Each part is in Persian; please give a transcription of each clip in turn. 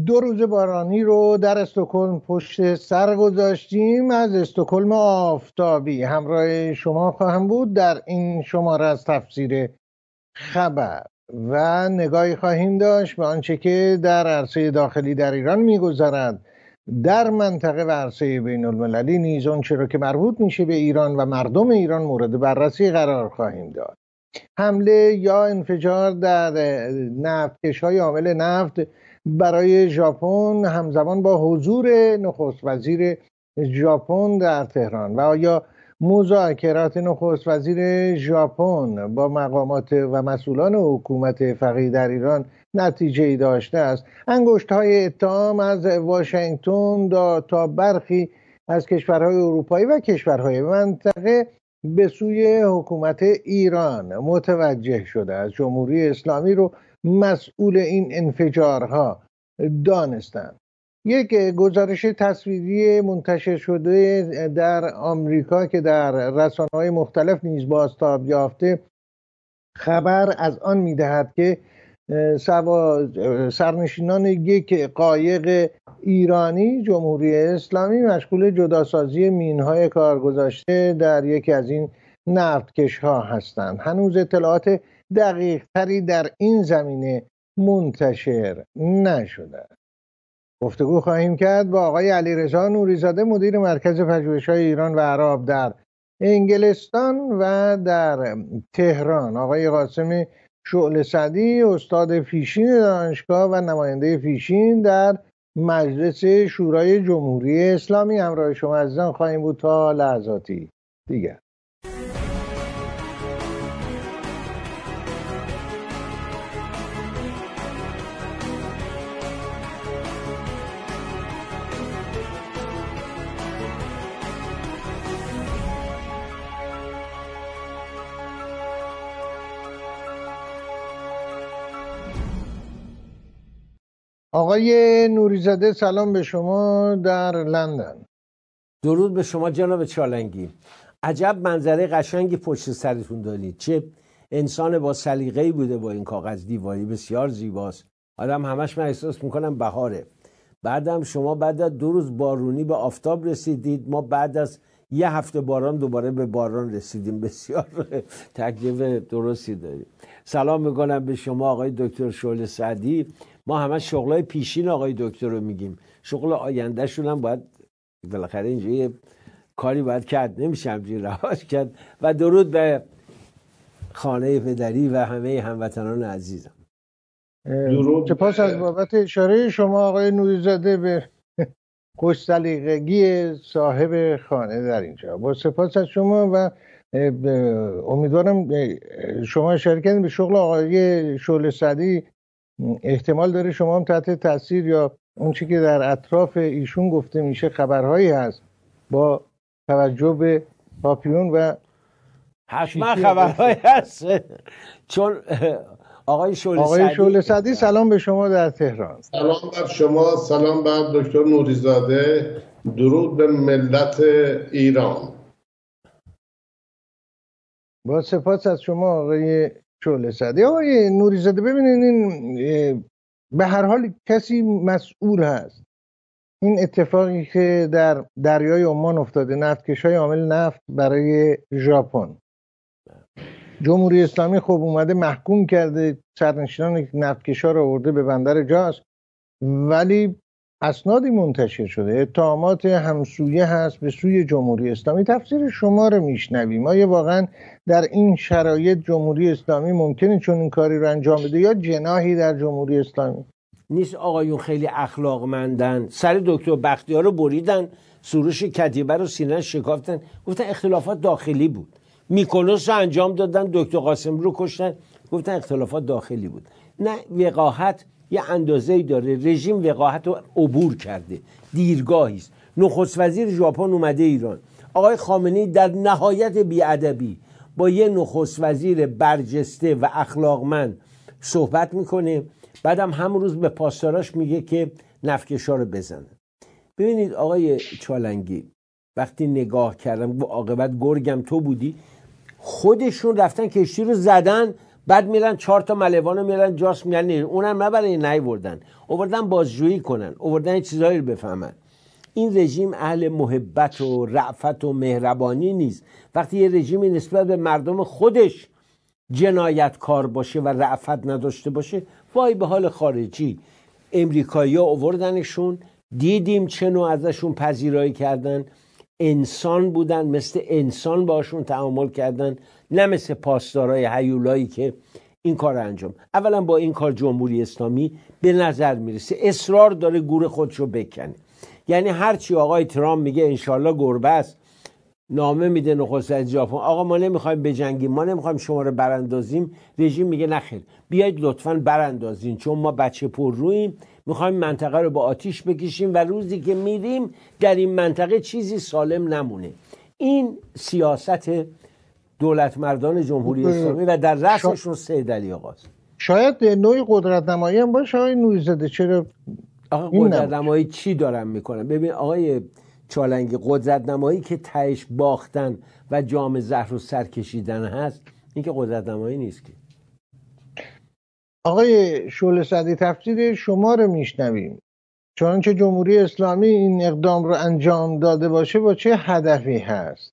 دو روز بارانی رو در استکهلم پشت سر گذاشتیم. از استکهلم آفتابی همراه شما خواهم بود در این شماره از تفسیر خبر و نگاهی خواهیم داشت به آنچه که در عرصه داخلی در ایران می‌گذرد، در منطقه و عرصه بین المللی نیز آنچه را که مربوط میشه به ایران و مردم ایران مورد بررسی قرار خواهیم داد. حمله یا انفجار در نفتکش‌های حامل نفت برای ژاپن همزمان با حضور نخست وزیر ژاپن در تهران و آیا مذاکرات نخست وزیر ژاپن با مقامات و مسئولان حکومت فقیه در ایران نتیجه‌ای داشته است؟ انگشت‌های اتهام از واشنگتن تا برخی از کشورهای اروپایی و کشورهای منطقه به سوی حکومت ایران متوجه شده است. جمهوری اسلامی رو مسئول این انفجارها دانستند. یک گزارش تصویری منتشر شده در آمریکا که در رسانه‌های مختلف نیز بازتاب یافته خبر از آن می‌دهد که سرنشینان یک قایق ایرانی جمهوری اسلامی مشغول جداسازی مین‌های کارگذاشته در یکی از این نفتکش‌ها هستند. هنوز اطلاعات دقیق تری در این زمینه منتشر نشده. گفتگو خواهیم کرد با آقای علیرضا نوری‌زاده، مدیر مرکز پژوهش‌های ایران و عرب در انگلستان و در تهران، آقای قاسم شعله سعدی استاد پیشین دانشگاه و نماینده پیشین در مجلس شورای جمهوری اسلامی. همراه شما عزیزان خواهیم بود تا لحظاتی دیگر. آقای نوری‌زاده سلام به شما در لندن. درود به شما جناب چالنگی. عجب منظره قشنگی پشت سرتون دارید. چه انسان با سلیقه‌ای بوده با این کاغذ دیواری، بسیار زیباست. آدم همش من احساس میکنم بهاره. بعدم شما بعد از 2 روز بارونی به آفتاب رسیدید، ما بعد از 1 هفته باران دوباره به باران رسیدیم. بسیار تکلیف درستی داریم. سلام میکنم به شما آقای دکتر شعله سعدی. ما همه شغلای پیشین آقای دکتر رو میگیم، شغل آینده شون هم باید بالاخره اینجا یه کاری باید کرد، نمیشه همجوری رهاش کرد. و درود به خانه پدری و همه هموطنان عزیزم. درود. سپاس از بابت اشاره شما آقای نوری‌زاده به خوش سلیقگی صاحب خانه در اینجا. با سپاس از شما و امیدوارم شما اشاره کردین به شغل آقای شعله سعدی. احتمال داره شما هم تحت تاثیر یا اون چی که در اطراف ایشون گفته میشه خبرهایی هست با توجه به پاپیون و حتما خبرهایی هست. چون آقای شعله سعدی سلام به شما در تهران. سلام بر شما، سلام بر دکتر نوری‌زاده، درود به ملت ایران. با سپاس از شما آقای شعله سعدی. آقای نوری‌زاده ببینید این به هر حال کسی مسئول هست. این اتفاقی که در دریای عمان افتاده، نفتکش‌های حامل نفت برای ژاپن، جمهوری اسلامی خب اومده محکوم کرده، سرنشینان نفتکش‌ها رو آورده به بندر جاز، ولی اسنادی منتشر شده، اتهامات همسویه هست به سوی جمهوری اسلامی. تفسیر شما رو میشنویم. آیا واقعا در این شرایط جمهوری اسلامی ممکنه چون این کاری رو انجام بده یا جناحی در جمهوری اسلامی نیست؟ آقایون خیلی اخلاقمندن، سر دکتر بختیار رو بریدن، سروش کتیبه رو سینه شکافتن، گفتن اختلافات داخلی بود. میکونوس رو انجام دادن، دکتر قاسم رو کشتن، گفتن اختلافات داخلی بود. نه، وقاحت یه اندازه‌ای داره. رژیم وقاحت رو عبور کرده، دیرگاهی است. نخست وزیر ژاپن اومده ایران، آقای خامنه‌ای در نهایت بی‌ادبی با یه نخست وزیر برجسته و اخلاقمند صحبت میکنه، بعدم همون روز به پاسداراش میگه که نفتکش‌ها رو بزنن. ببینید آقای چالنگی، وقتی نگاه کردم با عاقبت گرگم تو بودی، خودشون رفتن کشتی رو زدن، بعد میرن 4 تا ملوانو میرن جاس میگن اونم نه برای نیوردن، آوردن بازجویی کنن، آوردن چیزایی رو بفهمن. این رژیم اهل محبت و رأفت و مهربانی نیست. وقتی یه رژیمی نسبت به مردم خودش جنایتکار باشه و رأفت نداشته باشه، وای به حال خارجی. امریکایی‌ها آوردنشون، دیدیم چه نوع ازشون پذیرایی کردن، انسان بودن، مثل انسان باشون تعامل کردن، نه مثل پاسدارای هیولایی که این کار انجام. اولا با این کار جمهوری اسلامی به نظر میرسه اصرار داره گور خودشو بکنه. یعنی هرچی آقای ترامپ میگه انشالله گربه است، نامه میده نخست وزیر ژاپن، آقا ما نمیخوایم بجنگیم، ما نمیخوایم شما رو براندازیم، رژیم میگه نخیر، بیاید لطفاً براندازین، چون ما بچه پر رویم، میخوایم منطقه رو با آتیش بکشیم و روزی که میریم در این منطقه چیزی سالم نمونه. این سیاست دولت مردان جمهوری اسلامی و در رأسشون سید علی آقاست. شاید نوعی قدرت نمایی هم باشه آقای نوری‌زاده. چرا آقا قدرت نمایی چی دارن میکنن؟ ببین آقای چالنگی، قدرت نمایی که تهش باختن و جام زهر و سر کشیدن هست، این که قدرت نمایی نیست که. آقای شعله سعدی، تفسیر شما رو میشنویم. چنانچه جمهوری اسلامی این اقدام رو انجام داده باشه با چه هدفی هست؟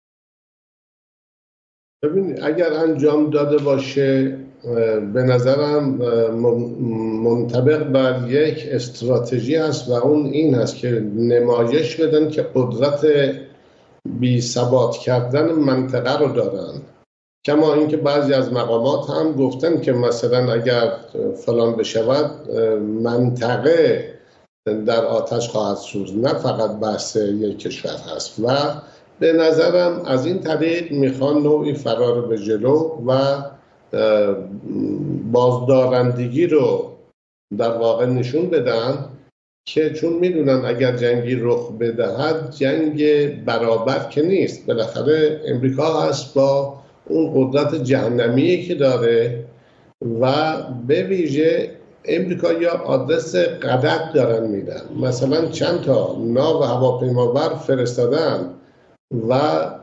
ببین اگر انجام داده باشه به نظرم منطبق بر یک استراتژی هست و اون این هست که نمایش بدن که قدرت بی ثبات کردن منطقه رو دارن. کما اینکه بعضی از مقامات هم گفتن که مثلا اگر فلان بشود منطقه در آتش خواهد سوز، نه فقط بحث یک کشور هست. و به نظرم از این طریق میخوان نوعی فرار به جلو و بازدارندگی رو در واقع نشون بدن که چون میدونن اگر جنگی رخ بدهد جنگ برابر که نیست. بالاخره امریکا هست با اون قدرت جهنمی که داره و به ویژه امریکا یا آدرس غدر دارن میدن. مثلا چند تا ناو هواپیمابر فرستادن و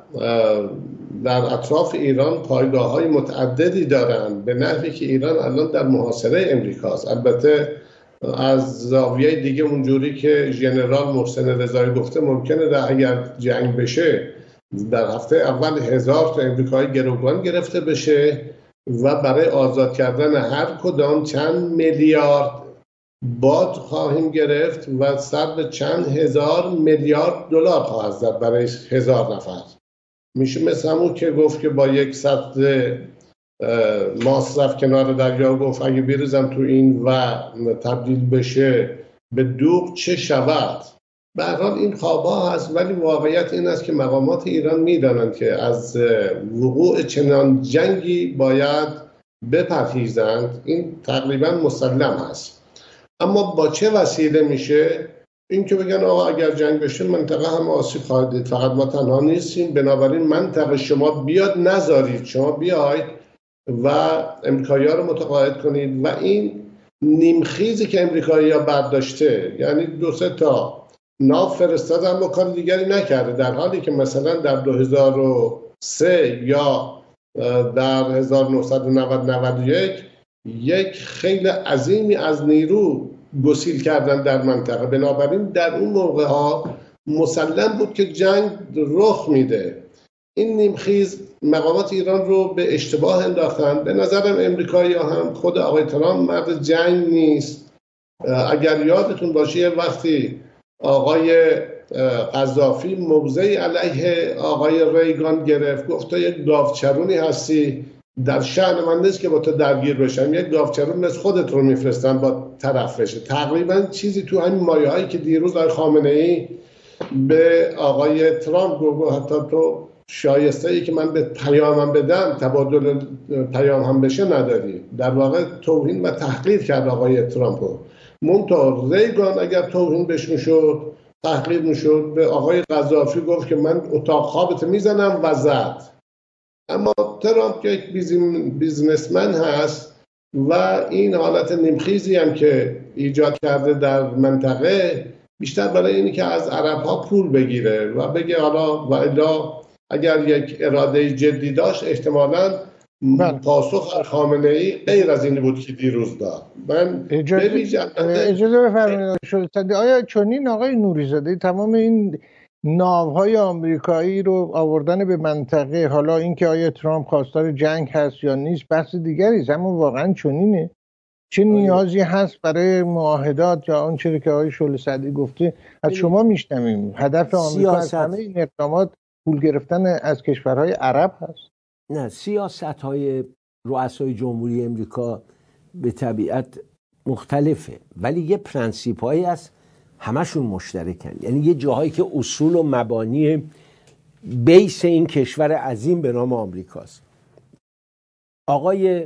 در اطراف ایران پایگاه‌های متعددی دارن به نحوی که ایران الان در محاصره امریکاست. البته از زاویه دیگه اونجوری که ژنرال محسن رضایی گفته ممکنه اگر جنگ بشه در هفته اول 1000 تا امریکایی گروگان گرفته بشه و برای آزاد کردن هر کدام چند میلیارد باد خواهیم گرفت و سر به چند هزار میلیارد دلار خواهد زد برای 1000 نفر. میشه مثل همون که گفت که با یک سطل ماست کنار دریا، گفت اگه بریزم تو این و تبدیل بشه به دوغ چه شود. به هر حال این خواب‌ها هست، ولی واقعیت این است که مقامات ایران میدانند که از وقوع چنان جنگی باید بپرهیزند. این تقریبا مسلم است. اما با چه وسیله میشه؟ این که بگن آقا اگر جنگ بشه منطقه هم آسیب خواهد دید، فقط ما تنها نیستیم، بنابراین منطقه شما بیاد نذارید، شما بیاید و امریکایی‌ها رو متقاعد کنید. و این نیمخیزی که امریکایی‌ها برداشته، یعنی 2-3 تا ناو فرستاد اما کار دیگری نکرده، در حالی که مثلا در 2003 یا در 1991 یک خیلی عظیمی از نیرو گسیل کردن در منطقه. بنابراین در اون موقع ها مسلم بود که جنگ رخ میده. این نیمخیز مقامات ایران رو به اشتباه انداختن. به نظرم امریکایی ها هم، خود آقای ترامپ مرد جنگ نیست. اگر یادتون باشه یه وقتی آقای قذافی موضعی علیه آقای ریگان گرفت، گفت تو یک گاوچرونی هستی، در شأن من نیست که با تو درگیر بشم، یک گاوچرون مثل خودت رو میفرستم با طرف بشه. تقریبا چیزی تو همین مایه هایی که دیروز آقای خامنه ای به آقای ترامپ گفت، حتی تو شایسته ای که من به پیامم بدم تبادل پیام هم بشه نداری. در واقع توهین و تحقیر کرد آقای ترامپ. منتها ریگان اگر توهین بهش میشد، تحقیر میشد، به آقای قذافی گفت که من اتاق خوابت میزنم و زد. اما ترامپ که یک بیزنسمن هست و این حالت نیمخیزی هم که ایجاد کرده در منطقه بیشتر برای اینی که از عرب‌ها پول بگیره و بگه حالا و الا اگر یک اراده جدی داشت احتمالاً پاسخ خامنه ای غیر از این بود که دیروز داد. من اجازه بفرمایید شلتندی، آیا چنین آقای نوری‌زاده تمام این ناوهای آمریکایی رو آوردن به منطقه، حالا اینکه آیا ترامپ خواستار جنگ هست یا نیست بحث دیگری است، اما واقعا چنینه؟ چه نیازی هست برای معاهدات یا آن چیزی که آقای شعله سعدی گفته از شما میشنویم؟ هدف آمریکا از همه این اقدامات پول گرفتن از کشورهای عرب هست؟ نه، سیاست‌های رؤسای جمهوری امریکا به طبیعت مختلفه، ولی یه پرنسیپ‌هایی هست همشون مشترکن. یعنی یه جاهایی که اصول و مبانی بیس این کشور عظیم به نام آمریکاست. آقای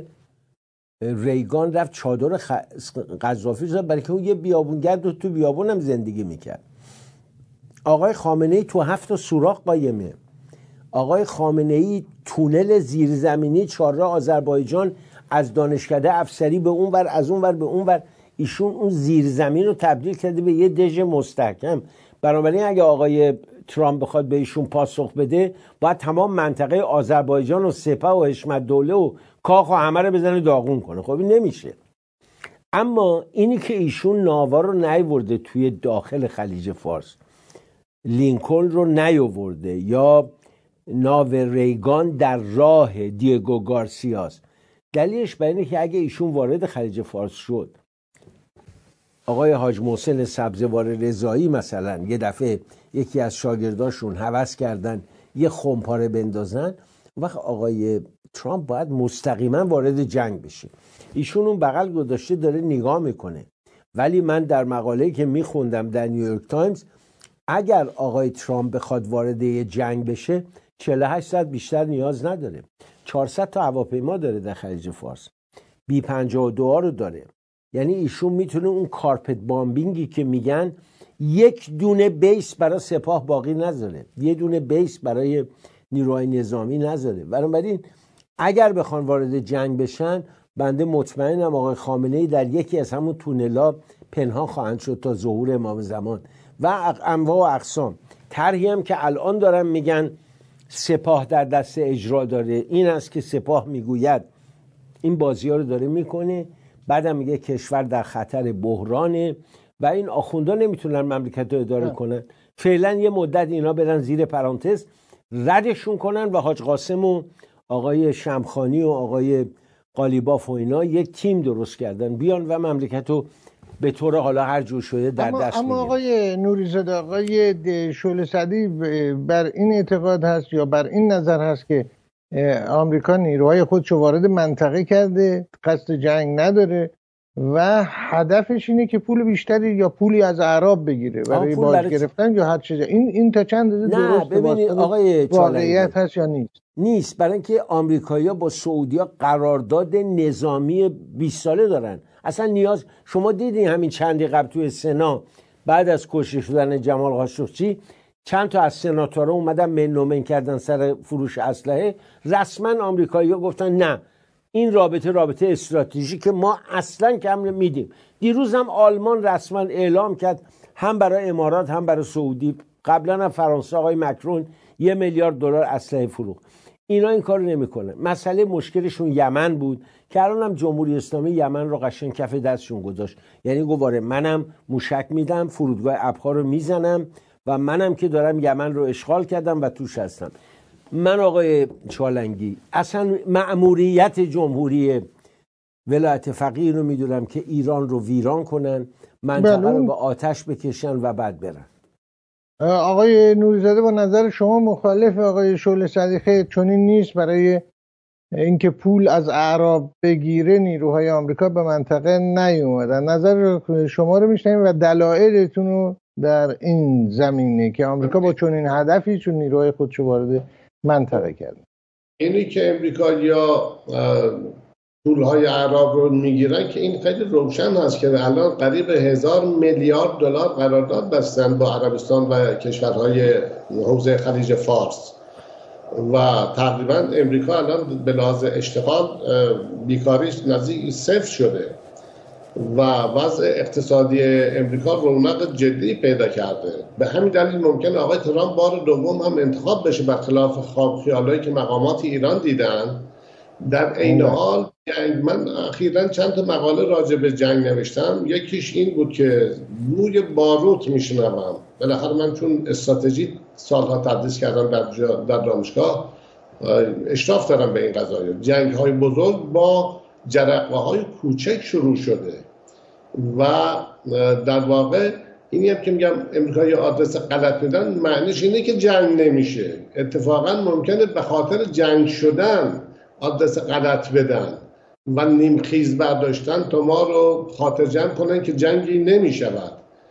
ریگان رفت چادر قذافی زد برای که اون یه بیابونگرد رو تو بیابون هم زندگی میکرد. آقای خامنه‌ای تو 7 سوراخ قایمه. آقای خامنه‌ای تونل زیرزمینی چهارراه آذربایجان از دانشکده افسری به اون ور، از اون ور به اون ور، ایشون اون زیرزمین رو تبدیل کرده به یه دژ مستحکم. بنابراین اگه آقای ترامپ بخواد به ایشون پاسخ بده، باید تمام منطقه آذربایجان و سپه و حشمت دوله و کاخ و همه رو بزنه داغون کنه. خب این نمیشه. اما اینی که ایشون ناوا رو نیورده توی داخل خلیج فارس، لینکلن رو نیاورده، یا ناو ریگان در راه دیگو گارسیاست، دلیلش بر اینه که اگه ایشون وارد خلیج فارس شد، آقای حاج محسن سبزوار رضایی مثلا یه دفعه یکی از شاگرداشون هوس کردن یه خمپاره بندازن، وقت آقای ترامپ باید مستقیما وارد جنگ بشه. ایشون اون بغل گذاشته داره نگاه میکنه. ولی من در مقاله‌ای که میخوندم در نیویورک تایمز، اگر آقای ترامپ بخواد وارد یه جنگ بشه 48 ساعت بیشتر نیاز نداره. 400 تا هواپیما داره در خلیج فارس، بی 52 رو داره. یعنی ایشون میتونه اون کارپت بامبینگی که میگن، یک دونه بیس برای سپاه باقی نذاره، یه دونه بیس برای نیروهای نظامی نذاره. بنابراین اگر بخوان وارد جنگ بشن، بنده مطمئنم آقای خامنه‌ای در یکی از همون تونلا پنهان خواهند شد تا ظهور امام زمان و انواع و اقسام. طرحی هم که الان دارن میگن سپاه در دست اجرا داره، این است که سپاه میگوید این بازی ها رو داره میکنه، بعدم میگه کشور در خطر بحرانه و این آخوندا نمیتونن مملکت رو اداره کنن. فعلا یه مدت اینا برن زیر پرانتز، ردشون کنن و حاج قاسم و آقای شمخانی و آقای قالیباف و اینا یک تیم درست کردن، بیان و مملکت رو به طور حالا هر جور شده در دست اما آقای نوری‌زاده، آقای شعله سعدی بر این اعتقاد هست یا بر این نظر هست که آمریکا نیروهای خودشو وارد منطقه کرده، قصد جنگ نداره و هدفش اینه که پول بیشتری یا پولی از اعراب بگیره برای باج گرفتن یا هر چیز. این تا چند درسته؟ نه ببینید آقای واقعیت هست یا نیست؟ نیست. برای اینکه آمریکایی‌ها با سعودی‌ها قرارداد نظامی 20 ساله دارن. اصلا نیاز، شما دیدین همین چندی قبل توی سنا بعد از کشته شدن جمال خاشقچی چند تا از سناتورها اومدن منومن کردن سر فروش اسلحه. رسما آمریکایی‌ها گفتن نه، این رابطه استراتژیک ما اصلا کم میدیم. دیروز هم آلمان رسما اعلام کرد، هم برای امارات هم برای سعودی، قبلا هم فرانسه آقای مکرون 1 میلیارد دلار اسلحه فروخت. اینا این کارو نمیکنه. مسئله مشکلشون یمن بود که الان هم جمهوری اسلامی یمن رو قشنگ کف دستشون گذاشت. یعنی گواره منم موشک میدم، فرودگاه ابها رو میزنم و منم که دارم یمن رو اشغال کردم و توش هستم. من آقای چالنگی اصلا مأموریت جمهوری ولایت فقیه رو میدونم که ایران رو ویران کنن، منطقه رو به آتش بکشن و بعد برن. آقای نوری‌زاده با نظر شما مخالف آقای شعله سعدی؟ چنین نیست برای اینکه پول از اعراب بگیره نیروهای آمریکا به منطقه نیومدن؟ نظر شما رو میشنویم و دلایلتون رو در این زمینه که آمریکا با چنین هدفی چون نیروهای خودشو وارد منطقه کرده. اینی که امریکایی‌ها پولهای اعراب رو میگیرن که این خیلی روشن هست که الان قریب 1000 میلیارد دلار قرارداد بستن با عربستان و کشورهای حوزه خلیج فارس و تقریبا امریکا الان به لحاظ اشتغال بیکاریش نزدیک 0 شده و وضع اقتصادی امریکا رونق جدی پیدا کرده. به همین دلیل ممکنه آقای ترامپ بار دوم هم انتخاب بشه، برخلاف خواب خیالایی که مقامات ایران دیدن در عین حال من اخیراً چند تا مقاله راجع به جنگ نوشتم. یکیش این بود که بوی باروت میشنوم. بالاخره من چون استراتژی سالها تدریس کردم در دانشگاه، اشراف دارم به این قضایا. جنگ های بزرگ با جرقه های کوچک شروع شده و در واقع اینی هم که میگم امریکایی آدرس غلط میدن، معنیش اینه که جنگ نمیشه. اتفاقا ممکنه به خاطر جنگ شدن آدرس غلط بدن و نیمخیز برداشتن تا ما رو خاطر جمع کنن که جنگی نمیشود.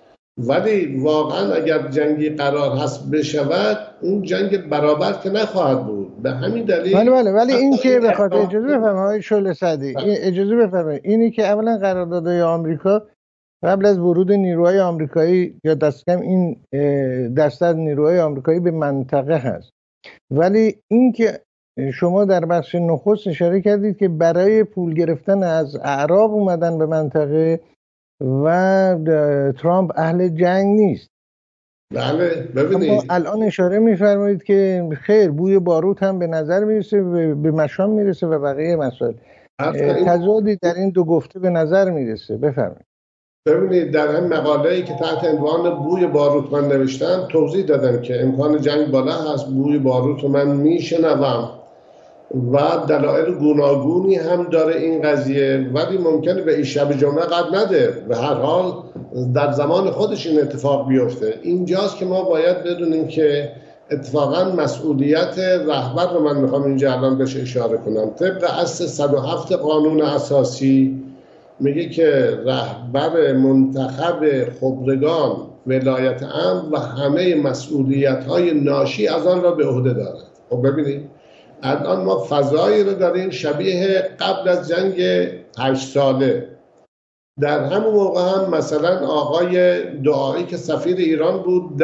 ولی واقعا اگر جنگی قرار هست بشود، اون جنگ برابر که نخواهد بود. به همین دلیل ولی این که بخاطر اجازه بفرمایید آقای شعله سعدی، اجازه بفرمایید، اینی که اولا قراردادهای آمریکا قبل از ورود نیروهای آمریکایی یا دست کم این درصد نیروهای آمریکایی به منطقه هست، ولی این که شما در بخش نخست اشاره کردید که برای پول گرفتن از اعراب اومدن به منطقه و ترامپ اهل جنگ نیست. بله ببینید، اما الان اشاره میفرمایید که خیر بوی باروت هم به نظر میرسه، به مشام میرسه و بقیه مسائل. تضادی در این دو گفته به نظر میرسه. بفرمایید. ببینید، در این مقاله‌ای که تحت عنوان بوی باروت من نوشتم توضیح دادم که امکان جنگ بالا هست. بوی باروت رو من میشنوم و دلایل گوناگونی هم داره این قضیه، ولی ممکنه به این شب جمعه قد نده. به هر حال در زمان خودش این اتفاق بیفته. اینجاست که ما باید بدونیم که اتفاقا مسئولیت رهبر رو من میخوام اینجا الان بهش اشاره کنم. طبق اصل 107 قانون اساسی میگه که رهبر منتخب خبرگان ولایت امر و همه مسئولیت‌های ناشی از آن را به عهده دارد. خب ببینید، الان ما فضایی رو داریم شبیه قبل از جنگ 8 ساله. در همون موقع هم مثلا آقای دعایی که سفیر ایران بود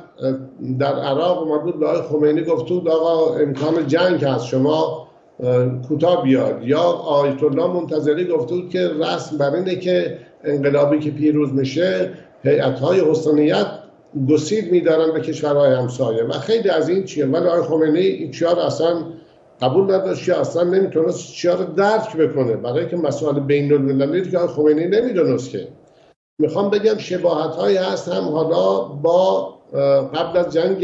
در عراق اومد بود، آقای خمینی گفت بود آقا امکان جنگ هست، شما کوتاه بیاد. یا آیت الله منتظری گفت بود که رسم بر اینه که انقلابی که پیروز میشه هیئت‌های حسنیت گسیل میدارن به کشورهای همسایه و خیلی از این چیه. ولی آقای خمینی این چیار اصلا قبول نداشت، اصلا نمیتونست چیار درک بکنه، برای که مسائل بین المللی که آقای خمینی نمیدونست. که میخوام بگم شباهت هایی هست هم حالا با قبل از جنگ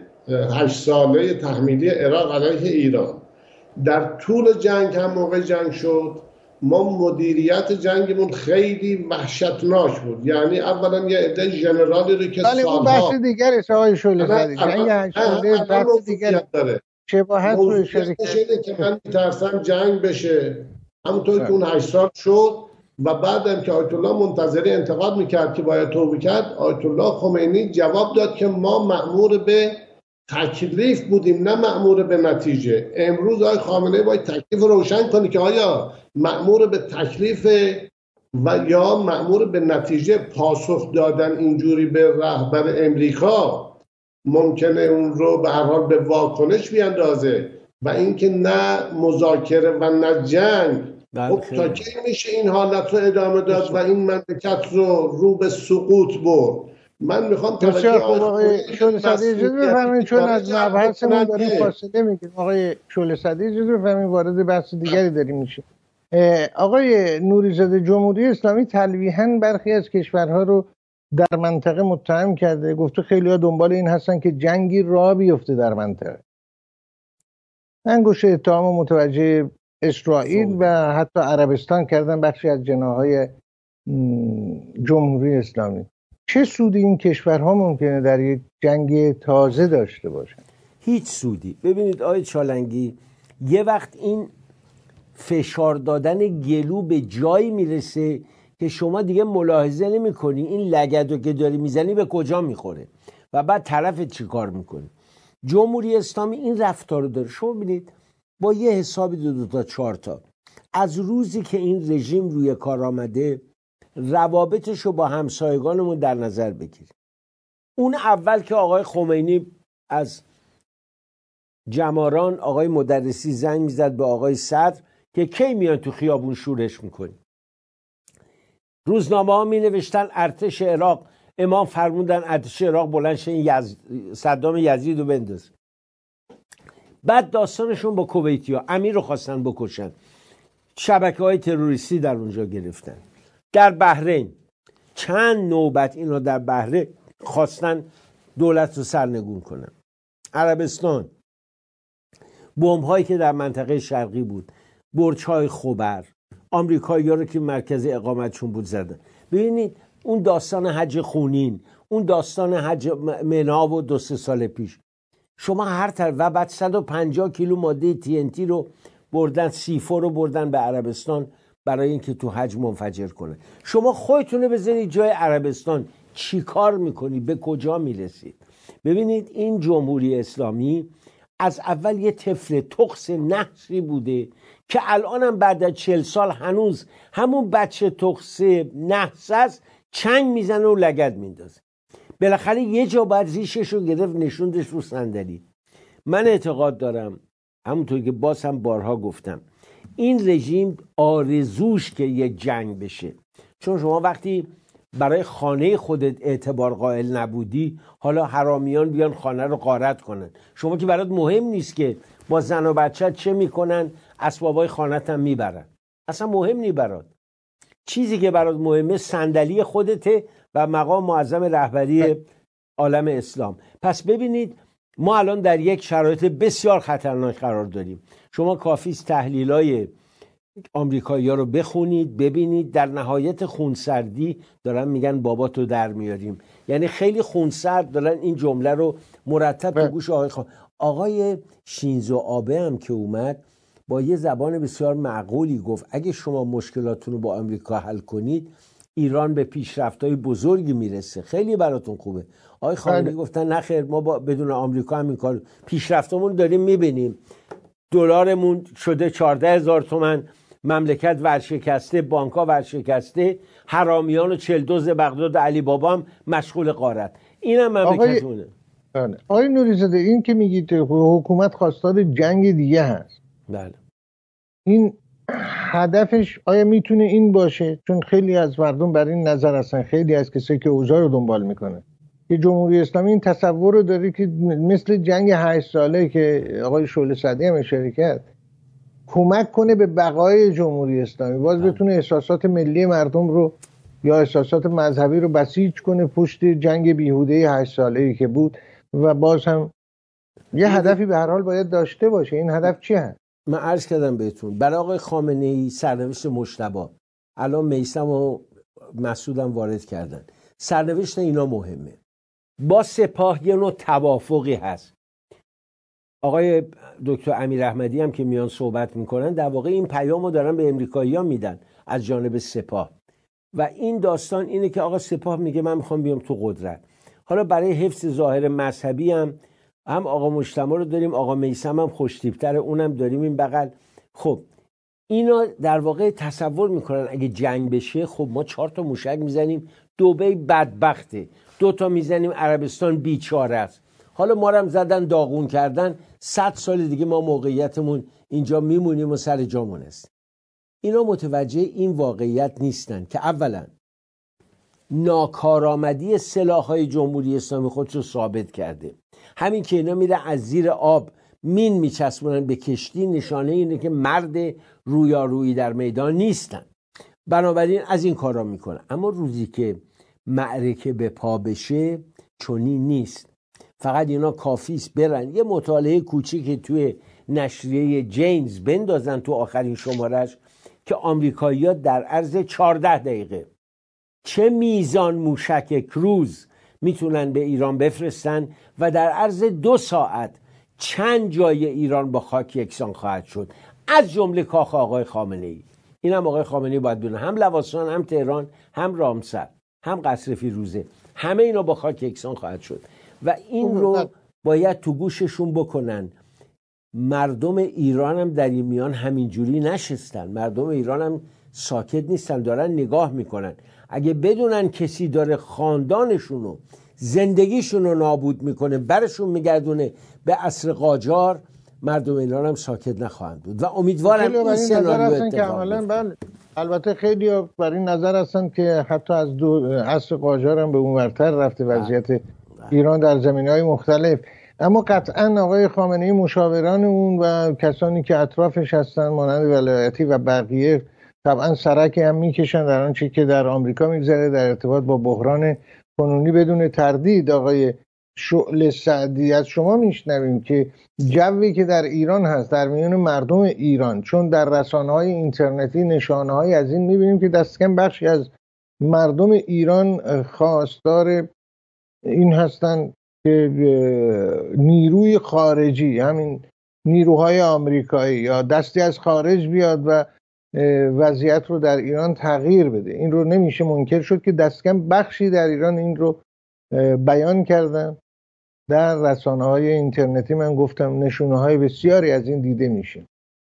8 ساله تحمیلی عراق علیه ایران. در طول جنگ هم موقع جنگ شد ما مدیریت جنگمون خیلی وحشتناک بود. یعنی اولا یه عده ژنرالی رو که سالها اون بحث دیگری است آقای شعله سعدی، جنگ 8 ساله بحث دیگری داره. شباهت رو اشاره کردید که من میترسم جنگ بشه همونطور که اون 8 سال شد. و بعدم که آیت الله منتظری انتقاد میکرد که باید توبه کرد، آیت الله خمینی جواب داد که ما مأمور به تکلیف بودیم نه مأمور به نتیجه. امروز آقای خامنه‌ای باید تکلیف روشن کنه که آیا مأمور به تکلیف و یا مأمور به نتیجه. پاسخ دادن اینجوری به رهبر امریکا ممکنه اون رو به هر حال به واکنش بیاندازه و اینکه نه مذاکره و نه جنگ. خب تا کی میشه این حالت رو ادامه داد و این مملکت رو به سقوط برد؟ من میخوام بسیار خوب آقای شعله سعدی اجازه بفرمایید، چون از مبحثمون داریم فاصله میگیریم. آقای شعله سعدی اجازه بفرمایید، وارد بحث دیگری داریم میشه. آقای نوری‌زاده، جمهوری اسلامی تلویحاً برخی از کشورها رو در منطقه متهم کرده، گفته خیلی‌ها دنبال این هستن که جنگی راه بیفته در منطقه. انگشت اتهام متوجه اسرائیل و حتی عربستان کردن بخشی از جناح‌های جمهوری اسلامی. چه سودی این کشورها ممکنه در یک جنگ تازه داشته باشن؟ هیچ سودی. ببینید آقای چالنگی، یه وقت این فشار دادن گلو به جایی میرسه که شما دیگه ملاحظه نمی کنی این لگدو که داری میزنی به کجا میخوره و بعد طرف چی کار میکنی. جمهوری اسلامی این رفتار رو داره. شما ببینید با یه حسابی 2 تا 4 تا از روزی که این رژیم روی کار آمده روابطش رو با همسایگانمون در نظر بگیر. اون اول که آقای خمینی از جماران آقای مدرسی زنگ میزد به آقای صدر که کی میان تو خیابون شورش میکنی. روزنامه ها می نوشتن ارتش عراق، امام فرمودن ارتش عراق بلند شه صدام یزید رو بنداز. بعد داستانشون با کویتیا، امیر رو خواستن بکشن، شبکه‌های تروریستی در اونجا گرفتن. در بحرین چند نوبت اینا در بحرین خواستن دولت رو سرنگون کنن. عربستان بمب‌هایی که در منطقه شرقی بود، برج‌های خبر، آمریکایی‌ها رو که مرکز اقامتشون بود زدن. ببینید اون داستان حج خونین، اون داستان حج منا و 2-3 سال پیش، شما هر طرف و بعد 150 کیلو ماده TNT رو بردن، C4 رو بردن به عربستان برای اینکه تو حج منفجر کنه. شما خودتونه بذارید جای عربستان، چی کار میکنی؟ به کجا میرسید؟ ببینید این جمهوری اسلامی از اول یه طفل تخس نحسی بوده که الانم بعد از 40 سال هنوز همون بچه تخس نحس است، چنگ میزنه و لگد میندازه. بالاخره یه جا باید ریشش رو گرفت نشوندش رو صندلی. من اعتقاد دارم، همونطور که باز هم بارها گفتم، این رژیم آرزوش که یک جنگ بشه. چون شما وقتی برای خانه خودت اعتبار قائل نبودی، حالا حرامیان بیان خانه رو غارت کنن، شما که برات مهم نیست که با زن و بچه چه میکنن، اسبابای خانت هم میبرن، اصلا مهم نی برات. چیزی که برات مهمه صندلی خودته و مقام معظم رهبری عالم اسلام. پس ببینید ما الان در یک شرایط بسیار خطرناک قرار داریم. شما کافیست تحلیلای آمریکایی‌ها رو بخونید، ببینید در نهایت خونسردی دارن میگن بابا تو در میاریم. یعنی خیلی خونسرد دارن این جمله رو مرتب تو گوش آقای شینزو آبه هم که اومد با یه زبان بسیار معقولی گفت اگه شما مشکلاتتون رو با آمریکا حل کنید، ایران به پیشرفت‌های بزرگی میرسه، خیلی براتون خوبه. آقای خامنه‌ای گفتن نخیر، ما بدون آمریکا هم این کار پیشرفتمون داریم میبینیم. دلارمون شده 14,000 تومان، مملکت ورشکسته، بانک‌ها ورشکسته، حرامیان و چلدوز بغداد و علی بابا هم مشغول غارت. اینم مملکتونه. آقای نوری‌زاده، این که میگید حکومت خواستار جنگ دیگه هست، بله، این هدفش آیا میتونه این باشه؟ چون خیلی از مردم بر این نظر هستن، خیلی از کسایی که اوضاع رو دنبال میکنن، که جمهوری اسلامی این تصور رو داره که مثل جنگ 8 ساله که آقای شعله صدی هم اشاره کرد، کمک کنه به بقای جمهوری اسلامی، باز بتونه احساسات ملی مردم رو یا احساسات مذهبی رو بسیج کنه پشت جنگ بیهوده 8 ساله‌ای که بود. و باز هم یه هدفی به هر حال باید داشته باشه. این هدف چی هست؟ من عرض کردم بهتون برای آقای خامنه‌ای سرنوشت مجتبی، الان میثم و مسعودم وارد کردن، سرنوشت اینا مهمه. با سپاه یه نوع توافقی هست. آقای دکتر امیر احمدی هم که میان صحبت میکنن در واقع این پیامو دارن به امریکایی‌ها میدن از جانب سپاه. و این داستان اینه که آقا سپاه میگه من میخوام بیام تو قدرت. حالا برای حفظ ظاهر مذهبی هم آقا مجتمع رو داریم، آقا میثم هم خوش‌تیپ‌تره، اونم داریم این بغل. خب اینا در واقع تصور میکنن اگه جنگ بشه، خب ما 4 تا موشک میزنیم دبی بدبخته، 2 تا میزنیم عربستان بیچاره است، حالا ما رو هم زدن داغون کردن، 100 سال دیگه ما موقعیتمون اینجا میمونیم و سر جامون است. اینا متوجه این واقعیت نیستن که اولا ناکارآمدی سلاح‌های جمهوری اسلامی خودش رو ثابت کرده. همین که اینا میره از زیر آب مین میچسبونن به کشتی، نشانه اینه که مرد رویارویی در میدان نیستن. بنابراین از این کارا میکنن. اما روزی که معرکه به پا بشه چنین نیست. فقط اینا کافیست برن یه مطالعه کوچیک توی نشریه جینز بندازن تو آخرین شمارش که آمریکایی‌ها در عرض 14 دقیقه چه میزان موشک کروز میتونن به ایران بفرستن و در عرض 2 ساعت چند جای ایران با خاک یکسان خواهد شد، از جمله کاخ آقای خامنه‌ای. اینم آقای خامنه‌ای باید بدونه، هم لواسان، هم تهران، هم رامسر، هم قصر فیروزه، همه اینا با خاک یکسان خواهد شد و این رو باید تو گوششون بکنن. مردم ایران هم در این میان همینجوری نشستن، مردم ایران هم ساکت نیستن، دارن نگاه میکنن. اگه بدونن کسی داره خاندانشونو، زندگیشونو نابود میکنه، برشون میگردونه به عصر قاجار، مردم ایران هم ساکت نخواهند بود و امیدوارم این سناریو اتفاق بیفته. البته خیلی بر این نظر هستن که حتی از عصر قاجار هم به اونورتر رفته وضعیت ایران در زمینه‌های مختلف. اما قطعا آقای خامنه‌ای مشاوران اون و کسانی که اطرافش هستن مانند ولایتی و بقیه طبعا سرک هم میکشن در آنچه که در آمریکا میگذره در ارتباط با بحران کنونی. بدون تردید آقای شعله سعدی از شما میشنویم که جوی که در ایران هست در میان مردم ایران، چون در رسانه‌های اینترنتی نشانه‌هایی از این میبینیم که دست کم بخشی از مردم ایران خواستار این هستن که نیروی خارجی، همین نیروهای آمریکایی یا دستی از خارج بیاد و وضعیت رو در ایران تغییر بده. این رو نمیشه منکر شد که دست کم بخشی در ایران این رو بیان کردن. در رسانه‌های اینترنتی من گفتم نشونه‌های بسیاری از این دیده میشه.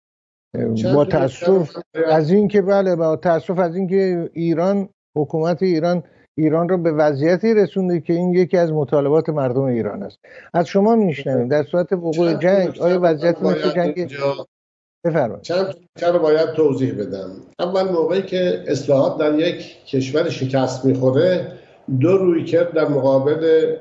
با تأسف از این که با تأسف از این که حکومت ایران رو به وضعیتی رسونده که این یکی از مطالبات مردم ایران است. از شما میشنویم در صورت وقوع جنگ آیا وضعیت مثل جنگ بفرمایید؟ چند نکته رو باید توضیح بدم. اول، موقعی که اصلاحات در یک کشور شکست میخوره، دو رویکرد در مقابل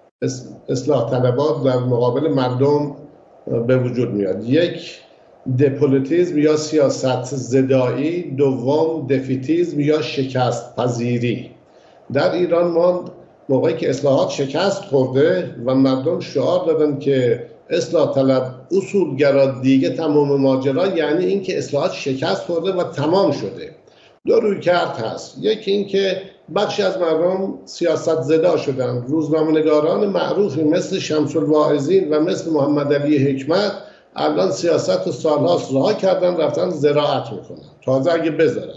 اصلاح طلبات در مقابل مردم به وجود میاد. یک، دپولیتیزم یا سیاست زدایی، دوم دفیتیزم یا شکست پذیری. در ایران ما موقعی که اصلاحات شکست خورده و مردم شعار دادن که اصلاح طلب اصولگرا دیگه تمام ماجرا، یعنی اینکه اصلاحات شکست خورده و تمام شده. دو رویکرد هست. یکی اینکه بخشی از مردم سیاست زدا شدن. روزنامه‌نگاران معروفی مثل شمس الواعظین و مثل محمد علی حکمت الان سیاست و سالهاست رها کردن، رفتن زراعت میکنن، تازه اگه بذارن.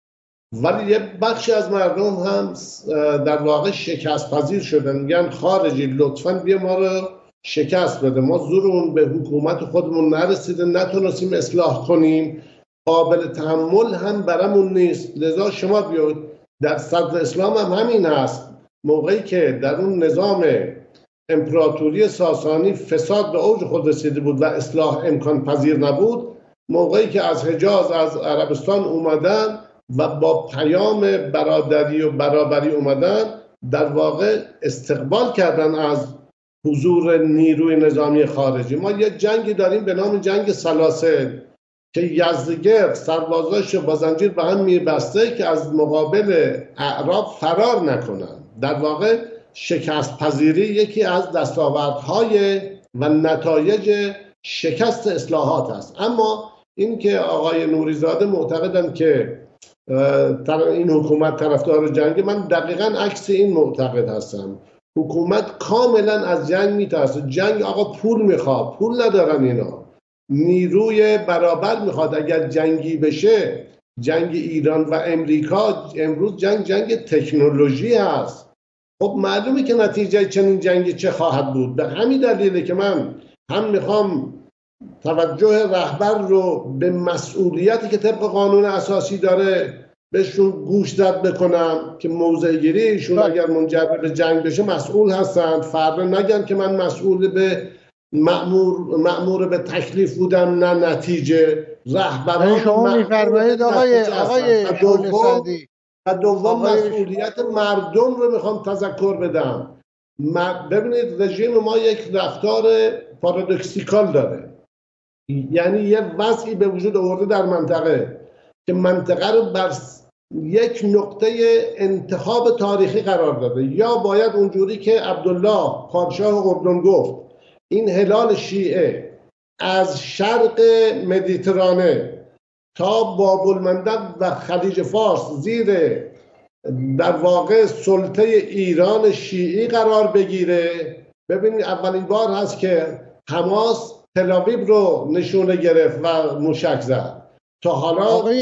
ولی یه بخشی از مردم هم در واقع شکست پذیر شدن، میگن خارجی لطفاً بیا ما رو شکست بده، ما زورمون به حکومت خودمون نرسیده، نتونستیم اصلاح کنیم، قابل تحمل هم برامون نیست، لذا شما بیاید. در صدر اسلام هم همین هست. موقعی که در اون نظام امپراتوری ساسانی فساد به اوج خود رسیده بود و اصلاح امکان پذیر نبود، موقعی که از حجاز از عربستان اومدن و با پیام برادری و برابری اومدن، در واقع استقبال کردن از حضور نیروی نظامی خارجی. ما یه جنگی داریم به نام جنگ سلاسل که یزدگرد سربازاش با زنجیر به هم میبسته که از مقابل اعراب فرار نکنن. در واقع شکست پذیری یکی از دستاوردهای و نتایج شکست اصلاحات است. اما این که آقای نوریزاده معتقدن که این حکومت طرفدار جنگ، من دقیقاً عکس این معتقد هستم. حکومت کاملا از جنگ میترسه. جنگ آقا پول میخواد، پول ندارن اینا، نیروی برابر میخواد. اگر جنگی بشه، جنگ ایران و امریکا امروز جنگ تکنولوژی هست. خب معلومه که نتیجه چنین جنگی چه خواهد بود. به همین دلیله که من هم میخوام توجه رهبر رو به مسئولیتی که طبق قانون اساسی داره بهشون گوش زد بکنم که موضع گیری ایشون اگر منجر به جنگ بشه مسئول هستند. فردا نگن که من مسئول به مأمور به تکلیف بودم، نه نتیجه. رهبران شما میفرمایید آقای شعله سعدی. و دوم مسئولیت مردم رو میخوام تذکر بدم. ببینید رژیم ما یک رفتار پارادوکسیکال داره، یعنی یه وضعی به وجود آورده در منطقه که منطقه رو بر یک نقطه انتخاب تاریخی قرار داده. یا باید اونجوری که عبدالله پادشاه اردن گفت، این هلال شیعه از شرق مدیترانه تا باب‌المندب و خلیج فارس زیر در واقع سلطه ایران شیعی قرار بگیره. ببینید اولین بار هست که حماس تل‌آویو رو نشونه گرفت و موشک زد. تا حالا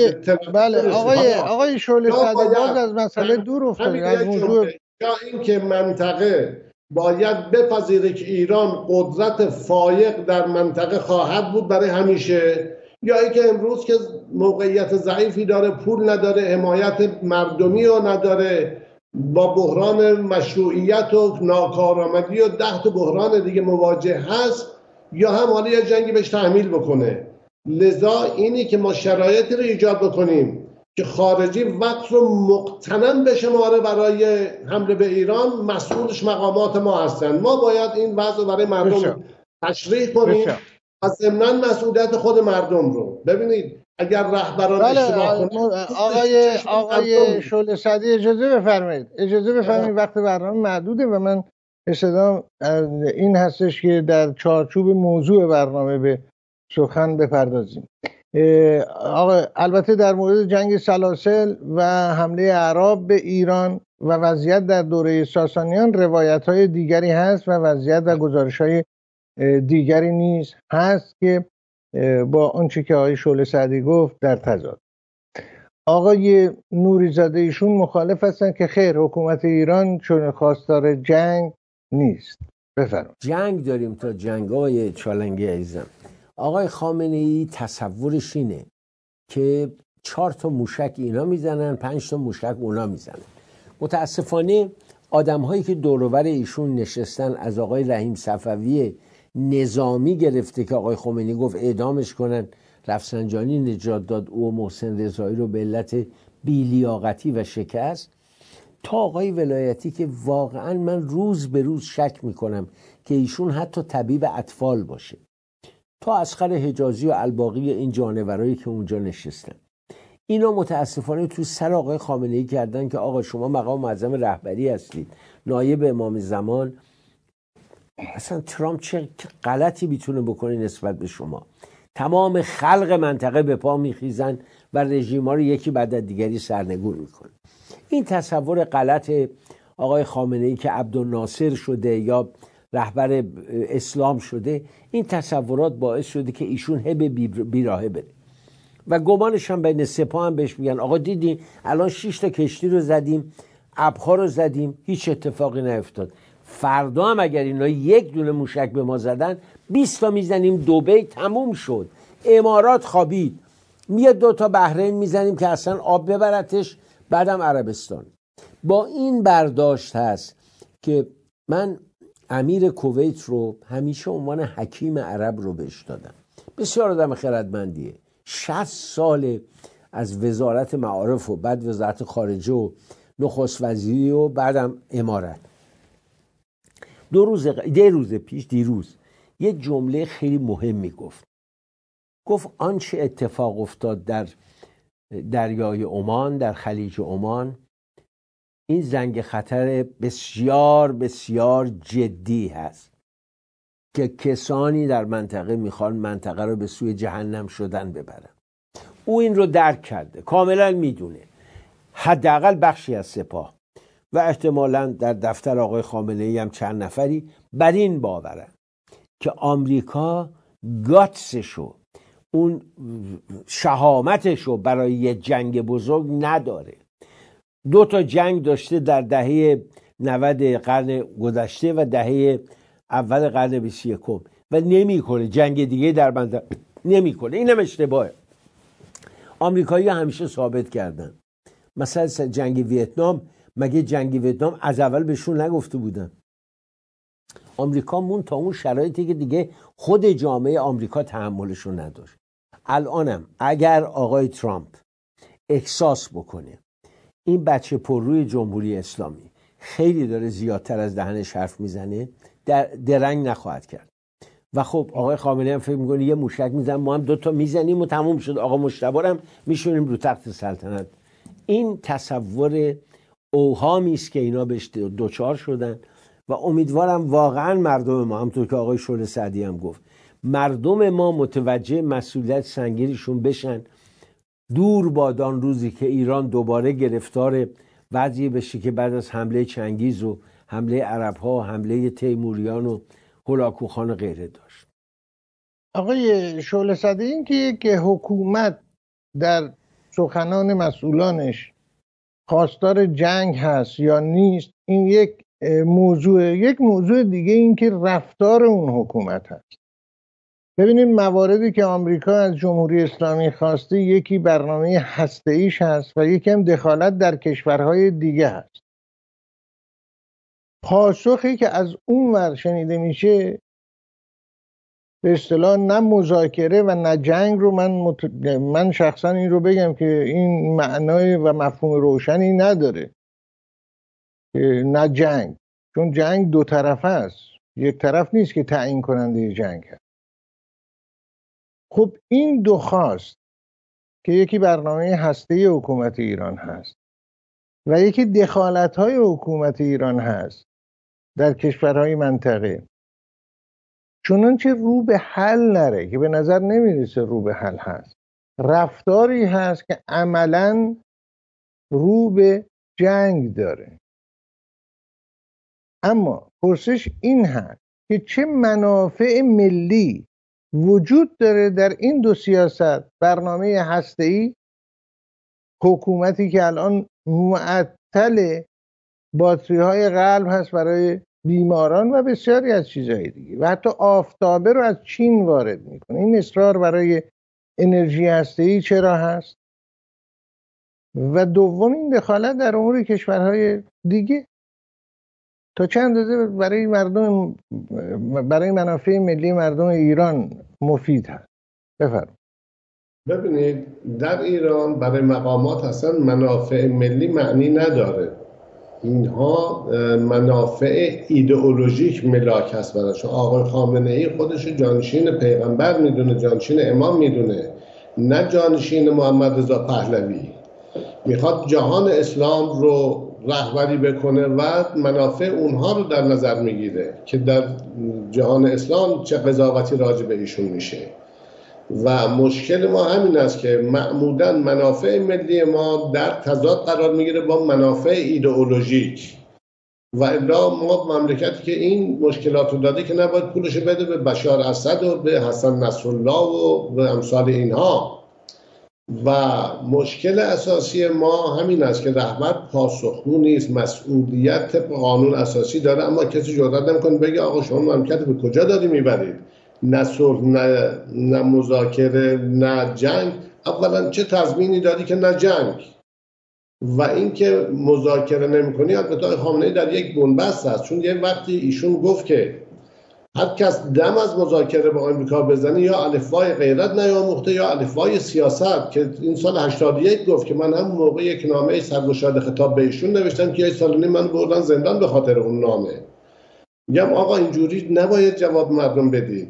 آقای شعله سعدی باز از مسئله دور افتادید از موضوع. یا اینکه منطقه باید بپذیره که ایران قدرت فایق در منطقه خواهد بود برای همیشه، یا اینکه امروز که موقعیت ضعیفی داره، پول نداره، حمایت مردمی رو نداره، با بحران مشروعیت و ناکارآمدی و 10 بحران دیگه مواجه هست، یا هم حالا یه جنگی بهش تحمیل بکنه. لذا اینی که ما شرایطی رو ایجاد بکنیم که خارجی وقت رو مقتنم بشماره برای حمله به ایران، مسئولش مقامات ما هستند. ما باید این وضع رو برای مردم تشریح کنیم و ضمناً مسئولیت خود مردم رو. ببینید اگر رهبران اشتباه کنند، آقای شعله سعدی اجازه بفرمایید وقت برنامه محدوده و من استدام این هستش که در چارچوب موضوع برنامه به سخن بپردازیم. البته در مورد جنگ سلاسل و حمله اعراب به ایران و وضعیت در دوره ساسانیان روایت‌های دیگری هست و وضعیت و گزارش‌های دیگری نیز هست که با آنچه که آقای شعله سعدی گفت در تضاد. آقای نوری‌زاده ایشون مخالف هستن که خیر، حکومت ایران چون خواستار جنگ نیست. بفرمایید. جنگ داریم تا جنگ. آقای چالنگی عزیزم، آقای خامنه‌ای تصورش اینه که 4 تا موشک اینا میزنن، 5 تا موشک اونا میزنن. متاسفانه آدم هایی که دور و بر ایشون نشستن، از آقای رحیم صفوی نظامی گرفته که آقای خمینی گفت اعدامش کنن، رفسنجانی نجات داد او و محسن رضایی رو به علت بی‌لیاقتی و شکست، تا آقای ولایتی که واقعا من روز به روز شک میکنم که ایشون حتی طبیب اطفال باشه، تا اصغر حجازی و الباقی این جانورایی که اونجا نشستن. اینا متاسفانه تو سر آقای خامنه‌ای کردن که آقا شما مقام معظم رهبری هستید، نایب امام زمان، اصلا ترامپ چه غلطی میتونه بکنه نسبت به شما؟ تمام خلق منطقه به پا میخیزن و رژیم‌ها رو یکی بعد از دیگری سرنگون میکنن. این تصور غلط آقای خامنه‌ای که عبدالناصر شده یا رهبر اسلام شده، این تصورات باعث شده که ایشون هب بیراهه بره و گمانش هم بین سپاه هم بهش میگن آقا دیدی الان 6 تا کشتی رو زدیم، ابرها رو زدیم، هیچ اتفاقی نیفتاد. فردا هم اگر اینا 1 دونه موشک به ما زدن، 20 تا میزنیم دبی، تموم شد. امارات خوابید، میاد 2 تا بحرین میزنیم که اصلا آب ببرتش، بعدم عربستان. با این برداشت هست که من امیر کویت رو همیشه عنوان حکیم عرب رو بهش دادم. بسیار آدم خردمندیه. 60 سال از وزارت معارف و بعد وزارت خارجه و نخست وزیری و بعدم امارت. دیروز یه جمله خیلی مهمی گفت آنچه اتفاق افتاد در دریای عمان، در خلیج عمان، این زنگ خطر بسیار بسیار جدی هست که کسانی در منطقه میخوان منطقه رو به سوی جهنم شدن ببرن. او این رو درک کرده، کاملا میدونه، حداقل بخشی از سپاه و احتمالاً در دفتر آقای خامنه‌ای هم چند نفری بر این باورن که آمریکا گاتسشو، اون شهامتشو برای یه جنگ بزرگ نداره. 2 تا جنگ داشته در دهه 90 قرن گذشته و دهه اول قرن 21 و نمیکنه جنگ دیگه در منطقه نمیکنه. اینم اشتباهه. آمریکایی همیشه ثابت کردن، مثلا جنگ ویتنام، مگه جنگ ویتنام از اول بهشون نگفته بودن؟ آمریکا مون تا اون شرایطی که دیگه خود جامعه آمریکا تحملشو نداشت. الانم اگر آقای ترامپ احساس بکنه این بچه پرروی جمهوری اسلامی خیلی داره زیادتر از دهنش حرف میزنه، درنگ نخواهد کرد. و خب آقای خامنه‌ای هم فکر میکنه یه موشک میزنم، ما هم 2 تا میزنیم و تموم شد، آقا مجتبی هم میشونیم رو تخت سلطنت. این تصور اوهامی است که اینا بهش دوچار شدن و امیدوارم واقعا مردم ما، همونطور که آقای شعله سعدی هم گفت، مردم ما متوجه مسئولیت سنگینشون بشن. دور بادان روزی که ایران دوباره گرفتار وضعی بشه که بعد از حمله چنگیز و حمله عرب‌ها و حمله تیموریان و هولاکوخان و غیره داشت. آقای شعله سعدی، این که حکومت در سخنان مسئولانش خواستار جنگ هست یا نیست، این یک موضوع دیگه این که رفتار اون حکومت هست. ببینید مواردی که آمریکا از جمهوری اسلامی خواسته، یکی برنامه هسته‌ایش هست و یکی هم دخالت در کشورهای دیگه هست. پاسخی که از اون ور شنیده میشه به اصطلاح نه مذاکره و نه جنگ رو من شخصا این رو بگم که این معنای و مفهوم روشنی نداره، نه جنگ، چون جنگ دو طرفه است، یک طرف نیست که تعیین کننده جنگ هست. خب این دو خواست که یکی برنامه هسته‌ای حکومت ایران هست و یکی دخالت‌های حکومت ایران هست در کشورهای منطقه، چنانچه رو به حل نره که به نظر نمیرسه رو به حل هست، رفتاری هست که عملاً رو به جنگ داره. اما پرسش این هست که چه منافع ملی وجود داره در این دو سیاست، برنامه هسته‌ای، حکومتی که الان معطل باتری های قلب هست برای بیماران و بسیاری از چیزهای دیگه و حتی آفتابه رو از چین وارد میکنه. این اصرار برای انرژی هسته‌ای چرا هست؟ و دوم این دخالت در امور کشورهای دیگه تا چند اندازه برای منافع ملی مردم ایران مفید هست؟ بفرمایید. ببینید در ایران برای مقامات اصلا منافع ملی معنی نداره، اینها منافع ایدئولوژیک ملاک هست براشون. آقای خامنه ای خودش جانشین پیغمبر میدونه، جانشین امام میدونه، نه جانشین محمد رضا پهلوی. میخواد جهان اسلام رو رهبری بکنه و منافع اونها رو در نظر میگیره که در جهان اسلام چه قضاوتی راجع به ایشون میشه. و مشکل ما همین است که معمولاً منافع ملی ما در تضاد قرار میگیره با منافع ایدئولوژیک و الا ما مملکتی که این مشکلات رو داده که نباید پولش بده به بشار اسد و به حسن نصرالله و به امثال اینها. و مشکل اساسی ما همین است که رهبر پاسخگو نیست، مسئولیت طبق قانون اساسی داره اما کسی جرئت نمیکنه بگه آقا شما مملکت به کجا داری میبرید؟ نه صلح، نه مذاکره، نه جنگ. اولا چه تضمینی داری که نه جنگ؟ و اینکه مذاکره نمی‌کنی، البته آقای خامنه‌ای در یک بنبست هست، چون یه وقتی ایشون گفت که هر کس دم از مذاکره با آمریکا بزنه یا الفبای غیرت نیاموخته یا الفبای سیاست، که این سال 81 گفت که من هم موقع یک نامه سرگشاده خطاب به ایشون نوشتم که یک سال نیم من بردن زندان به خاطر اون نامه. میگم آقا اینجوری نباید جواب مردم بدید.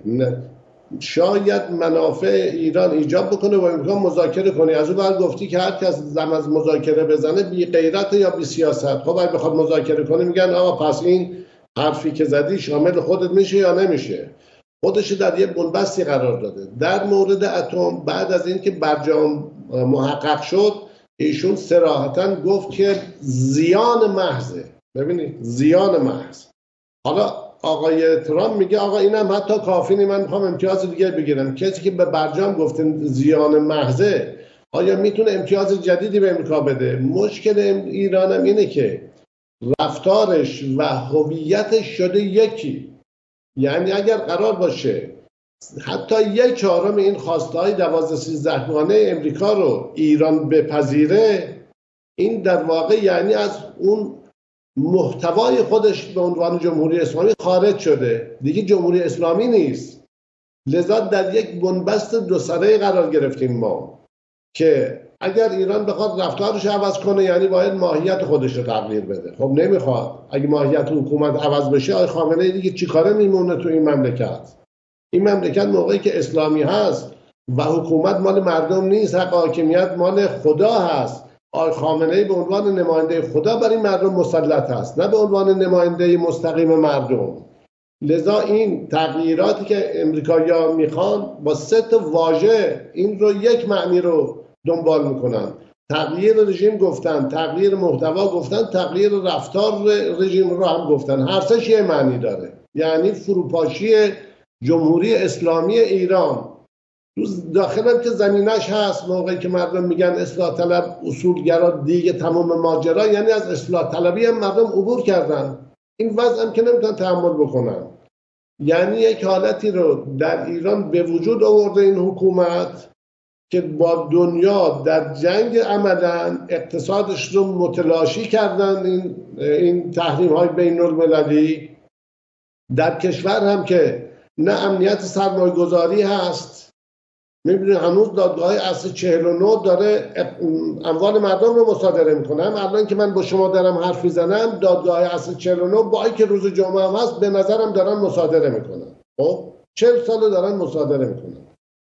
شاید منافع ایران ایجاب بکنه و امریکا مذاکره کنه. از اون ور گفتی که هر کس دم از مذاکره بزنه بی غیرت یا بی سیاست. خب اگه بخواد مذاکره کنه میگن آقا پس این حرفی که زدی شامل خودت میشه یا نمیشه. خودش در یه بنبستی قرار داده. در مورد اتم بعد از اینکه برجام محقق شد ایشون صراحتاً گفت که زیان محضه. ببینید زیان محض. حالا آقای ترامپ میگه آقا اینم حتی کافی نیست، من میخوام امتیاز دیگه بگیرم. کسی که به برجام گفته زیان محضه آیا میتونه امتیاز جدیدی به امریکا بده؟ مشکل ایرانم اینه که رفتارش و هویتش شده یکی. یعنی اگر قرار باشه حتی 1/4 این خواستهای 12-13 گانه امریکا رو ایران بپذیره، این در واقع یعنی از اون محتوای خودش به عنوان جمهوری اسلامی خارج شده، دیگه جمهوری اسلامی نیست. لذا در یک بنبست دو سره قرار گرفتیم ما که اگر ایران بخواد رفتارش عوض کنه یعنی باید ماهیت خودش رو تغییر بده. خب نمیخواد. اگه ماهیت حکومت عوض بشه آقای خامنه‌ای دیگه چیکاره میمونه تو این مملکت؟ این مملکت موقعی که اسلامی هست و حکومت مال مردم نیست، حق حاکمیت مال خدا هست، آقای خامنه‌ای به عنوان نماینده خدا برای مردم مسلط هست، نه به عنوان نماینده مستقیم مردم. لذا این تغییراتی که امریکایی‌ها میخوان با 3 واژه این رو یک معنی رو دنبال میکنن. تغییر رژیم گفتن، تغییر محتوا گفتن، تغییر رفتار رژیم رو هم گفتن. هر سه‌ش یه معنی داره، یعنی فروپاشی جمهوری اسلامی ایران. داخلم که زمینش هست موقعی که مردم میگن اصلاح طلب اصولگرا دیگه تمام ماجرا، یعنی از اصلاح طلبی هم مردم عبور کردن. این وضع هم که نمیتونن تحمل بکنن. یعنی یک حالتی رو در ایران به وجود آورده این حکومت که با دنیا در جنگ عملاً اقتصادش رو متلاشی کردن. این تحریم های بین المللی در کشور هم که نه امنیت سرمایه گذاری هست. میبینید هنوز دادگاه اصل 49 داره اموال مردم رو مصادره میکنه. الان که من با شما دارم حرف میزنم دادگاه اصل 49 با اینکه روز جمعه هم هست به نظرم دارن مصادره میکنن. خب 40 سال دارن مصادره میکنن.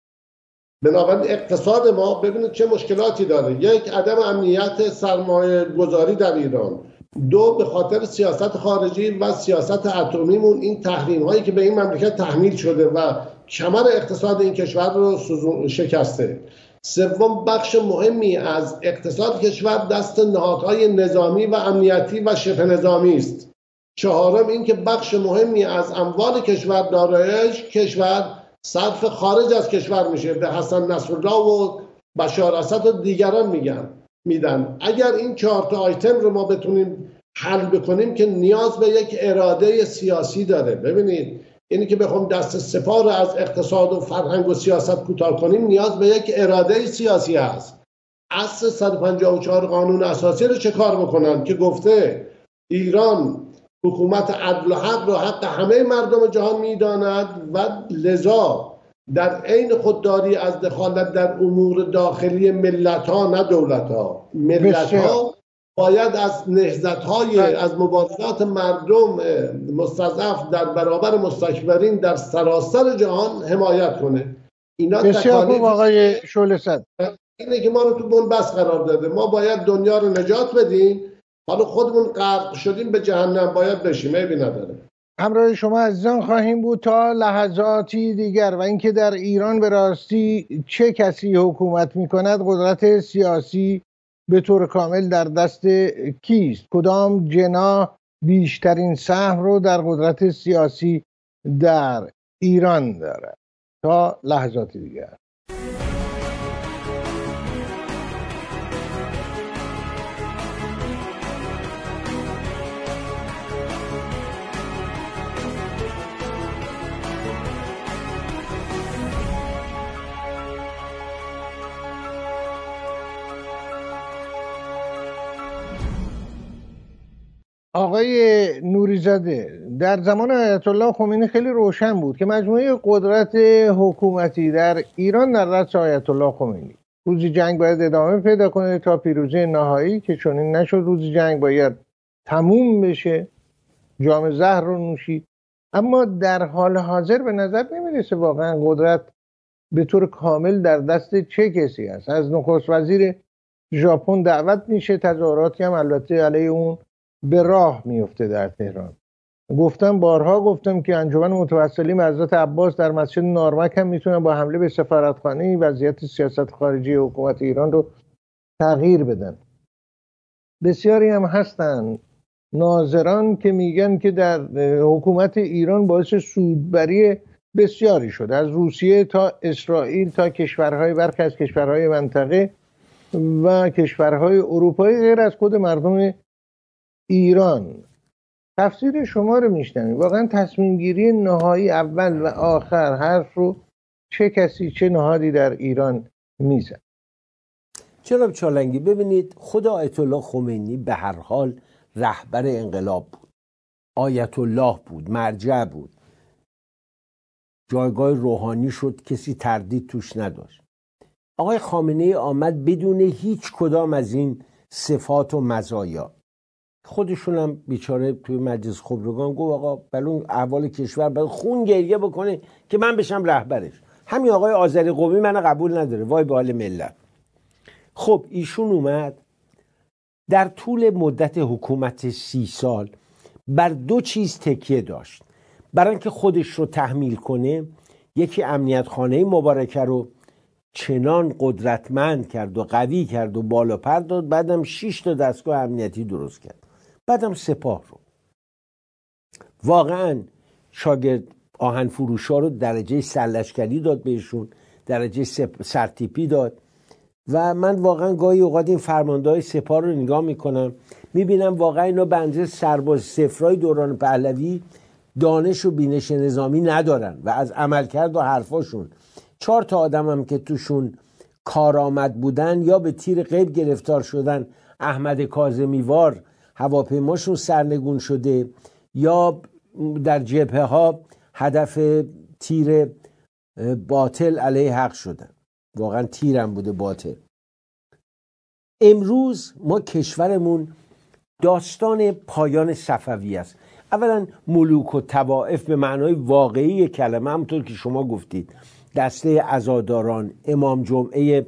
بنابراین اقتصاد ما ببینید چه مشکلاتی داره. یک، عدم امنیت سرمایه گذاری در ایران. دو، به خاطر سیاست خارجی و سیاست اتمیمون این تحریم هایی که به این مملکت تحمیل شده و کمر اقتصاد این کشور رو شکسته. سوم، بخش مهمی از اقتصاد کشور دست نهادهای نظامی و امنیتی و شبه نظامی است. چهارم، این که بخش مهمی از اموال کشور، دارایی‌اش کشور صرف خارج از کشور میشه، به حسن نصرالله و بشار اسد و دیگران میدن. اگر این 4 تا آیتم رو ما بتونیم حل بکنیم که نیاز به یک اراده سیاسی داره. ببینید اینی که بخوام دست سپاه رو از اقتصاد و فرهنگ و سیاست کوتاه کنیم نیاز به یک اراده سیاسی هست. اصل 154 قانون اساسی رو چه کار بکنن که گفته ایران حکومت عدل و حق رو حق همه مردم جهان میداند و لذا در عین خودداری از دخالت در امور داخلی ملت‌ها نه دولت‌ها، ملت‌ها باید از نهضت‌های از مبارزات مردم مستضعف در برابر مستکبرین در سراسر جهان حمایت کنه. اینا بسیار خوب آقای شعله‌صدر. اینه که ما رو تو بن‌بست قرار داده. ما باید دنیا رو نجات بدیم. حالا خودمون غرق شدیم به جهنم، باید بشیم، عیبی نداره. همراه شما عزیزان خواهیم بود تا لحظاتی دیگر. و اینکه در ایران به راستی چه کسی حکومت می‌کند، قدرت سیاسی به طور کامل در دست کیست، کدام جناح بیشترین سهم رو در قدرت سیاسی در ایران دارد. تا لحظاتی دیگر. آقای نوری‌زاده، در زمان آیت الله خمینی خیلی روشن بود که مجموعه قدرت حکومتی در ایران در دست آیت الله خمینی. روزی جنگ باید ادامه پیدا کنه تا پیروزی نهایی، که چنین نشد. روزی جنگ باید تموم بشه، جام زهر رو نوشید. اما در حال حاضر به نظر نمیرسه واقعا قدرت به طور کامل در دست چه کسی است. از نخست وزیر ژاپن دعوت میشه، تظاهراتی هم البته علیه اون به راه میفته در تهران. بارها گفتم که انجمن متوسلین حضرت عباس در مسجد نارمک هم میتونن با حمله به سفارتخانه وضعیت سیاست خارجی حکومت ایران رو تغییر بدن. بسیاری هم هستن ناظران که میگن که در حکومت ایران باعث سودبری بسیاری شده، از روسیه تا اسرائیل تا کشورهای برخی از کشورهای منطقه و کشورهای اروپایی غیر از خود مردم ایران. تفسیر شما رو میشنویم. واقعا تصمیم گیری نهایی اول و آخر حرف رو چه کسی چه نهادی در ایران میزن؟ جناب چالنگی، ببینید خود آیت الله خمینی به هر حال رهبر انقلاب بود، آیت الله بود، مرجع بود، جایگاه روحانی شد، کسی تردید توش نداشت. آقای خامنه‌ای آمد بدون هیچ کدام از این صفات و مزایا. خودشون هم بیچاره توی مجلس خبرگان گفت آقا بلون احوال کشور باید خون گریه بکنه که من بشم رهبرش. همین آقای آذری قومی من قبول نداره، وای به حال ملت. خب ایشون اومد در طول مدت حکومت 30 سال بر 2 چیز تکیه داشت. برای اینکه خودش رو تحمیل کنه، یکی امنیت خانه مبارکه رو چنان قدرتمند کرد و قوی کرد و بالا پر داد، بعدم 6 تا دستگاه امنیتی درست کرد، بعدم سپاه رو. واقعا شاگرد آهن فروشا رو درجه سرلشکری داد بهشون، درجه سرتیپی داد. و من واقعا گاهی اوقات این فرماندهای سپاه رو نگاه میکنم، میبینم واقعا اینا به اندازه سرباز صفرای دوران پهلوی دانش و بینش نظامی ندارن و از عملکرد و حرفاشون 4 تا آدم هم که توشون کارآمد بودن یا به تیر غیب گرفتار شدن، احمد کاظمیوار هواپیماشون سرنگون شده، یا در جبهه ها هدف تیر باطل علیه حق شدن، واقعا تیرم بوده باطل. امروز ما کشورمون داستان پایان صفوی است. اولا ملوک و طوائف به معنای واقعی کلمه، همونطور که شما گفتید، دسته عزاداران، امام جمعه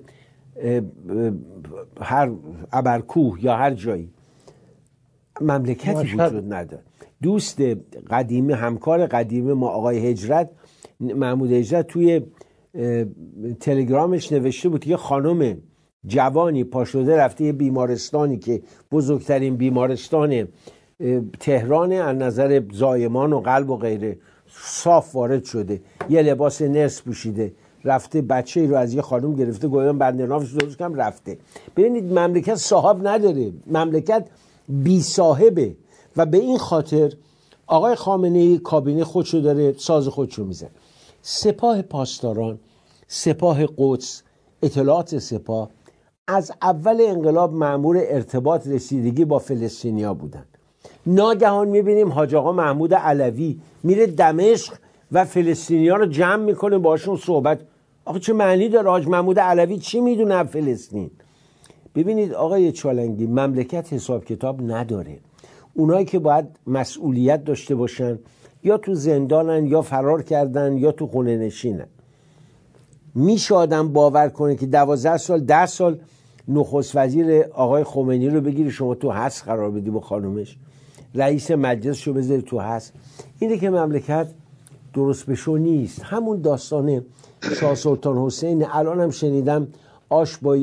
هر ابرکوه یا هر جایی، مملکتی وجود نداره. دوست قدیمی، همکار قدیمی ما آقای هجرت، محمود هجرت، توی تلگرامش نوشته بود که خانم جوانی پاشده رفته یه بیمارستانی که بزرگترین بیمارستان تهران از نظر زایمان و قلب و غیره، صاف وارد شده، یه لباس نرس پوشیده، رفته بچه ای رو از یه خانم گرفته، گویا بند نافش درست کم رفته. ببینید مملکت صاحب نداره، مملکت بی صاحبه و به این خاطر آقای خامنه‌ای کابینه خودشو داره ساز خودشو میزنه. سپاه پاسداران، سپاه قدس، اطلاعات سپاه از اول انقلاب مأمور ارتباط رسیدگی با فلسطینیا بودن. ناگهان میبینیم حاج آقا محمود علوی میره دمشق و فلسطینیا رو جمع میکنه، باشون صحبت. آخه چه معنی داره؟ حاج محمود علوی چی میدونه فلسطین؟ ببینید آقای چالنگی، مملکت حساب کتاب نداره. اونایی که باید مسئولیت داشته باشن یا تو زندانن یا فرار کردن یا تو خونه نشینن. میشه آدم باور کنه که 12 سال 10 سال نخست وزیر آقای خمینی رو بگیری شما تو حبس قرار بدی با خانومش، رئیس مجلس رو بذاری تو حبس؟ اینه که مملکت درست بشو نیست. همون داستان شاه سلطان حسین، الان هم شنیدم آش با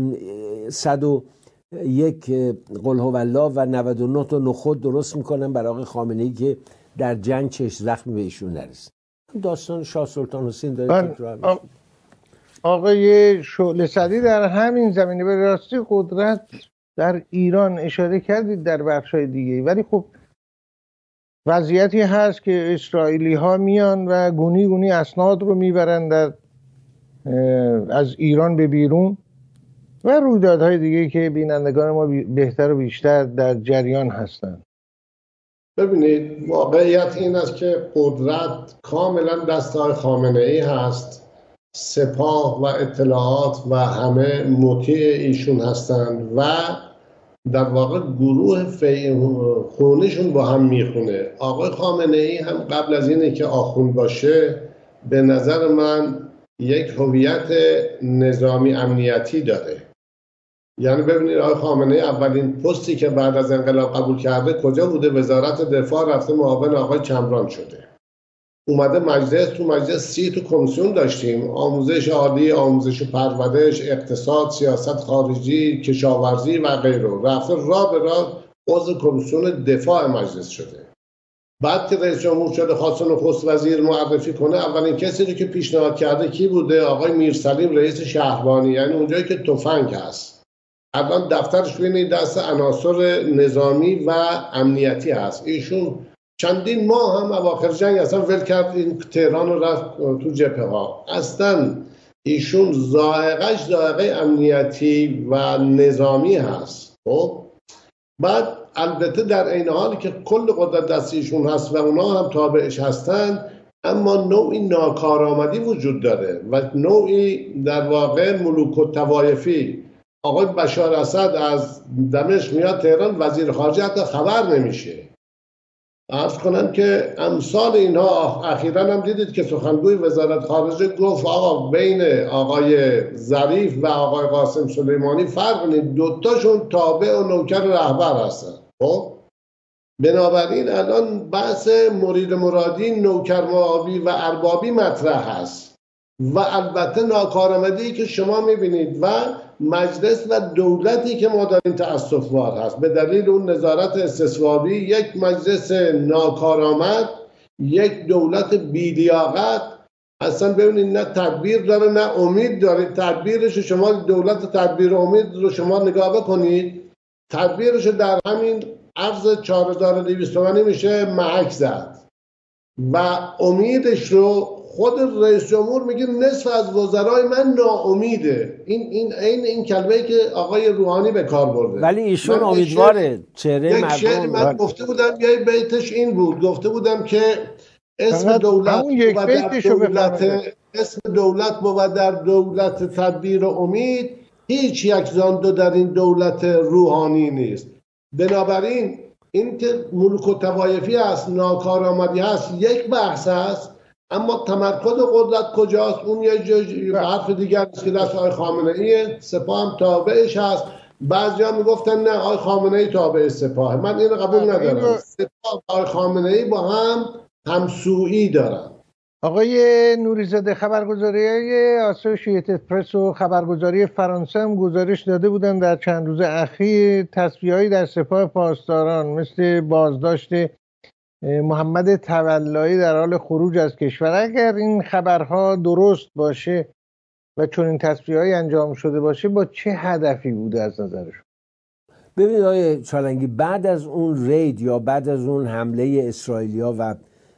101 قل هو الله و 99 تا نخود درست میکنن برای آقای خامنه‌ای که در جنگ چشم زخمی به ایشون نرسه. داستان شاه سلطان حسین داره تکرار میشه. آقای شعله صدی در همین زمینه به راستی قدرت در ایران اشاره کردید در بخشای دیگه، ولی خب وضعیتی هست که اسرائیلی ها میان و گونی گونی اسناد رو میبرن از ایران به بیرون و رویدادهای دیگه که بینندگان ما بهتر و بیشتر در جریان هستند. ببینید واقعیت این است که قدرت کاملا دست آقای خامنه‌ای هست، سپاه و اطلاعات و همه مطیع ایشون هستند و در واقع گروه خونشون با هم میخونه. آقای خامنه‌ای هم قبل از اینه که آخوند باشه به نظر من یک هویت نظامی امنیتی داره. یعنی ببینید آقای خامنه‌ای اولین پستی که بعد از انقلاب قبول کرده کجا بوده؟ وزارت دفاع، رفته معاون آقای چمران شده. اومده مجلس، تو مجلس 30 تو کمیسیون داشتیم، آموزش عالی، آموزش پرورش، اقتصاد، سیاست خارجی، کشاورزی و غیره. رفته راه به راه عضو کمیسیون دفاع مجلس شده. بعد که رئیس جمهور شده خواست نخست وزیر معرفی کنه، اولین کسی رو که پیشنهاد کرده کی بوده؟ آقای میرسلیم رئیس شهربانی، یعنی اونجایی که تفنگ هست. الان دفترش بین دست عناصر نظامی و امنیتی هست. ایشون چندین ماه هم اواخر جنگ اصلا ول کرد این تهران رو، رفت تو جبهه ها. اصلا ایشون ذائقه امنیتی و نظامی هست. خب بعد البته در این حالی که کل قدرت دست ایشون هست و اونا هم تابعش هستن، اما نوعی ناکارآمدی وجود داره و نوعی در واقع ملوک و طوایفی. آقای بشار اسد از دمشق میاد تهران، وزیر خارجه حتی خبر نمیشه. عرض کنم که امثال اینها اخیراً هم دیدید که سخنگوی وزارت خارجه گفت آقا بین آقای ظریف و آقای قاسم سلیمانی فرق نیست، دوتاشون تابع و نوکر رهبر هستن. خب بنابراین الان بحث مرید مرادی، نوکر معابی و اربابی مطرح هست و البته ناکارآمدی که شما میبینید و مجلس و دولتی که ما داریم تأسف‌بار هست به دلیل اون نظارت استصوابی. یک مجلس ناکارآمد، یک دولت بی‌لیاقت. اصلا ببینید نه تدبیر داره نه امید داره. تدبیرش شما دولت تدبیر امید رو شما نگاه بکنید، تدبیرش در همین عرض 4200 تومانی میشه محک زد و امیدش رو خود رئیس جمهور میگه نصف از وزرای من ناامیده. این کلمه‌ای که آقای روحانی به کار برده. ولی ایشون امیدواره، چهره مردم. من گفته بودم یه بیتش این بود، گفته بودم که اسم دولت همون یک بود در بیتشو بفرمایید. اسم دولت بود در دولت تدبیر امید، هیچ یک زاندو در این دولت روحانی نیست. بنابراین این که ملوک و طوایفی هست، ناکارآمدی هست، یک بحث هست، اما تمرکز قدرت کجاست؟ اون یه حرف دیگر است که دست آقای خامنه ایه، سپاه هم تابعش هست. بعضیا میگفتن نه آقای خامنه ای تابع سپاه. من اینو قبول ندارم. سپاه و آقای خامنه ای با هم همسویی دارن. آقای نوریزاده، خبرگزاری آسوشییتد پرس و خبرگزاری فرانسه هم گزارش داده بودن در چند روز اخیر تصفیه‌هایی در سپاه پاسداران مثل بازداشت محمد تولایی در حال خروج از کشور. اگر این خبرها درست باشه و چون این تصفیه‌هایی انجام شده باشه، با چه هدفی بوده از نظرشون؟ ببینید آقای چالنگی، بعد از اون رید یا بعد از اون حمله اسرائیلیا و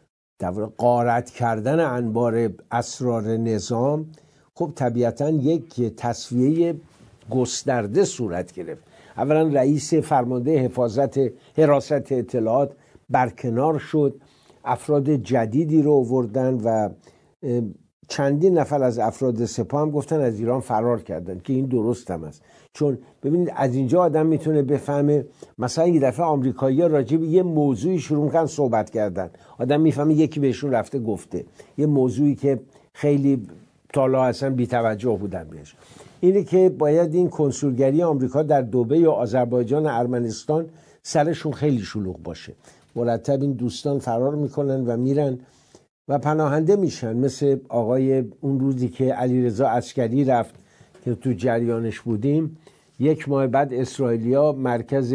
غارت کردن انبار اسرار نظام، خب طبیعتا یک تصفیه گسترده صورت گرفت. اولا رئیس فرمانده حراست اطلاعات برکنار شد، افراد جدیدی رو آوردن و چندین نفر از افراد سپاه هم گفتن از ایران فرار کردن، که این درست هم است. چون ببینید از اینجا آدم میتونه بفهمه، مثلا یه دفعه آمریکایی‌ها راجع به یه موضوعی شروع کردن صحبت کردن، آدم میفهمه یکی بهشون رفته گفته یه موضوعی که خیلی تالا اصلا بی‌توجه بودن بهش. اینه که باید این کنسولگری آمریکا در دبی یا آذربایجان ارمنستان سرشون خیلی شلوغ باشه. مرتب این دوستان فرار میکنن و میرن و پناهنده میشن، مثل آقای اون روزی که علیرضا عسکری رفت که تو جریانش بودیم. 1 ماه بعد اسرائیلیا مرکز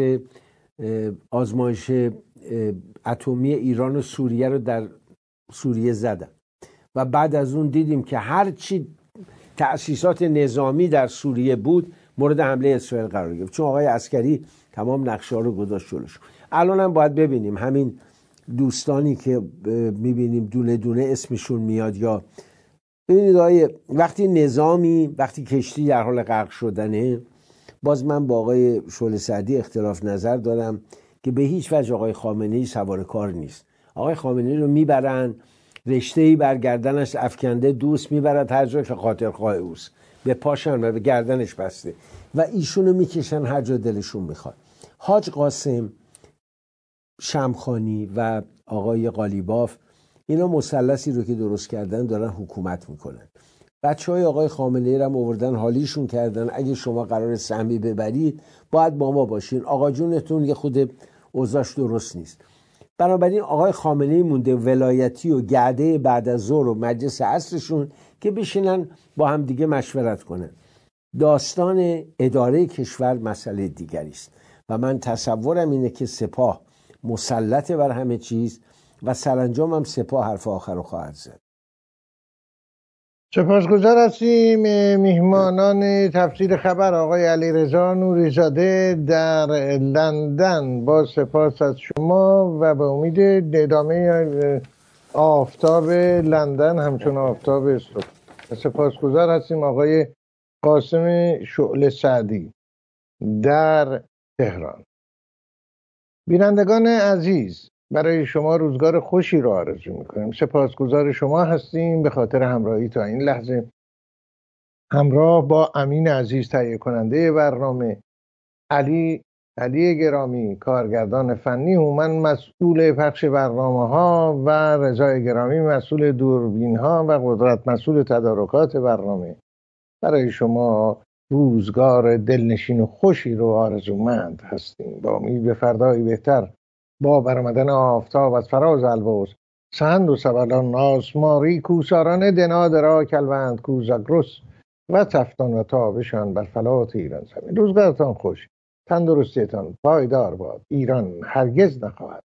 آزمایش اتمی ایران و سوریه رو در سوریه زدن و بعد از اون دیدیم که هر چی تأسیسات نظامی در سوریه بود مورد حمله اسرائیل قرار گرفت، چون آقای عسکری تمام نقشه‌ها رو گذاشت جلوش. الان هم باید ببینیم همین دوستانی که میبینیم دونه دونه اسمشون میاد، یا ببینید وقتی کشتی در حال غرق شدنه، باز من با آقای شعله سعدی اختلاف نظر دارم که به هیچ وجه آقای خامنه‌ای سوار کار نیست. آقای خامنه‌ای رو میبرن، رشته‌ای بر گردنش افکنده، دوست میبرد هر جا که خاطرخواه اوست، به پاشن و به گردنش بسته و ایشونو میکشن هر جا دلشون میخواد. حاج قاسم، شمخانی و آقای قالیباف، اینا مثلثی رو که درست کردن دارن حکومت میکنن. بچهای آقای خامنه‌ای رو هم آوردن حالیشون کردن، اگه شما قرار سهمی ببرید باید با ما باشین، آقا جونتون یه خود اوضاعش درست نیست. بنابراین آقای خامنه‌ای مونده ولایتی و گرده بعد از ظهر و مجلس عصرشون که بشینن با هم دیگه مشورت کنن. داستان اداره کشور مسئله دیگری است و من تصورم اینه که سپاه مسلط بر همه چیز و سرانجام هم سپاه حرف آخر رو خواهد زد. سپاسگزار هستیم میهمانان تفسیر خبر آقای علیرضا نوریزاده در لندن. با سپاس از شما و به امید ادامه آفتاب لندن همچون آفتاب استکهلم. سپاسگزار هستیم آقای قاسم شعله سعدی در تهران. بینندگان عزیز، برای شما روزگار خوشی رو آرزو میکنیم. سپاسگزار شما هستیم به خاطر همراهی تا این لحظه. همراه با امین عزیز تهیه کننده برنامه، علی گرامی کارگردان فنی، هومن مسئول پخش برنامه ها و رضا گرامی مسئول دوربین ها و قدرت مسئول تدارکات برنامه، برای شما روزگار دلنشین و خوشی رو آرزومند هستیم. با امید به فردایی بهتر، با برآمدن آفتاب از فراز البرز، سهند و سبلان آسماری کوساران دنادرا کلوند کوزاگرس و تفتان و تابشان بر فلات ایران زمین. روزگارتان خوش، تندرستیتان پایدار باد. ایران هرگز نخواهد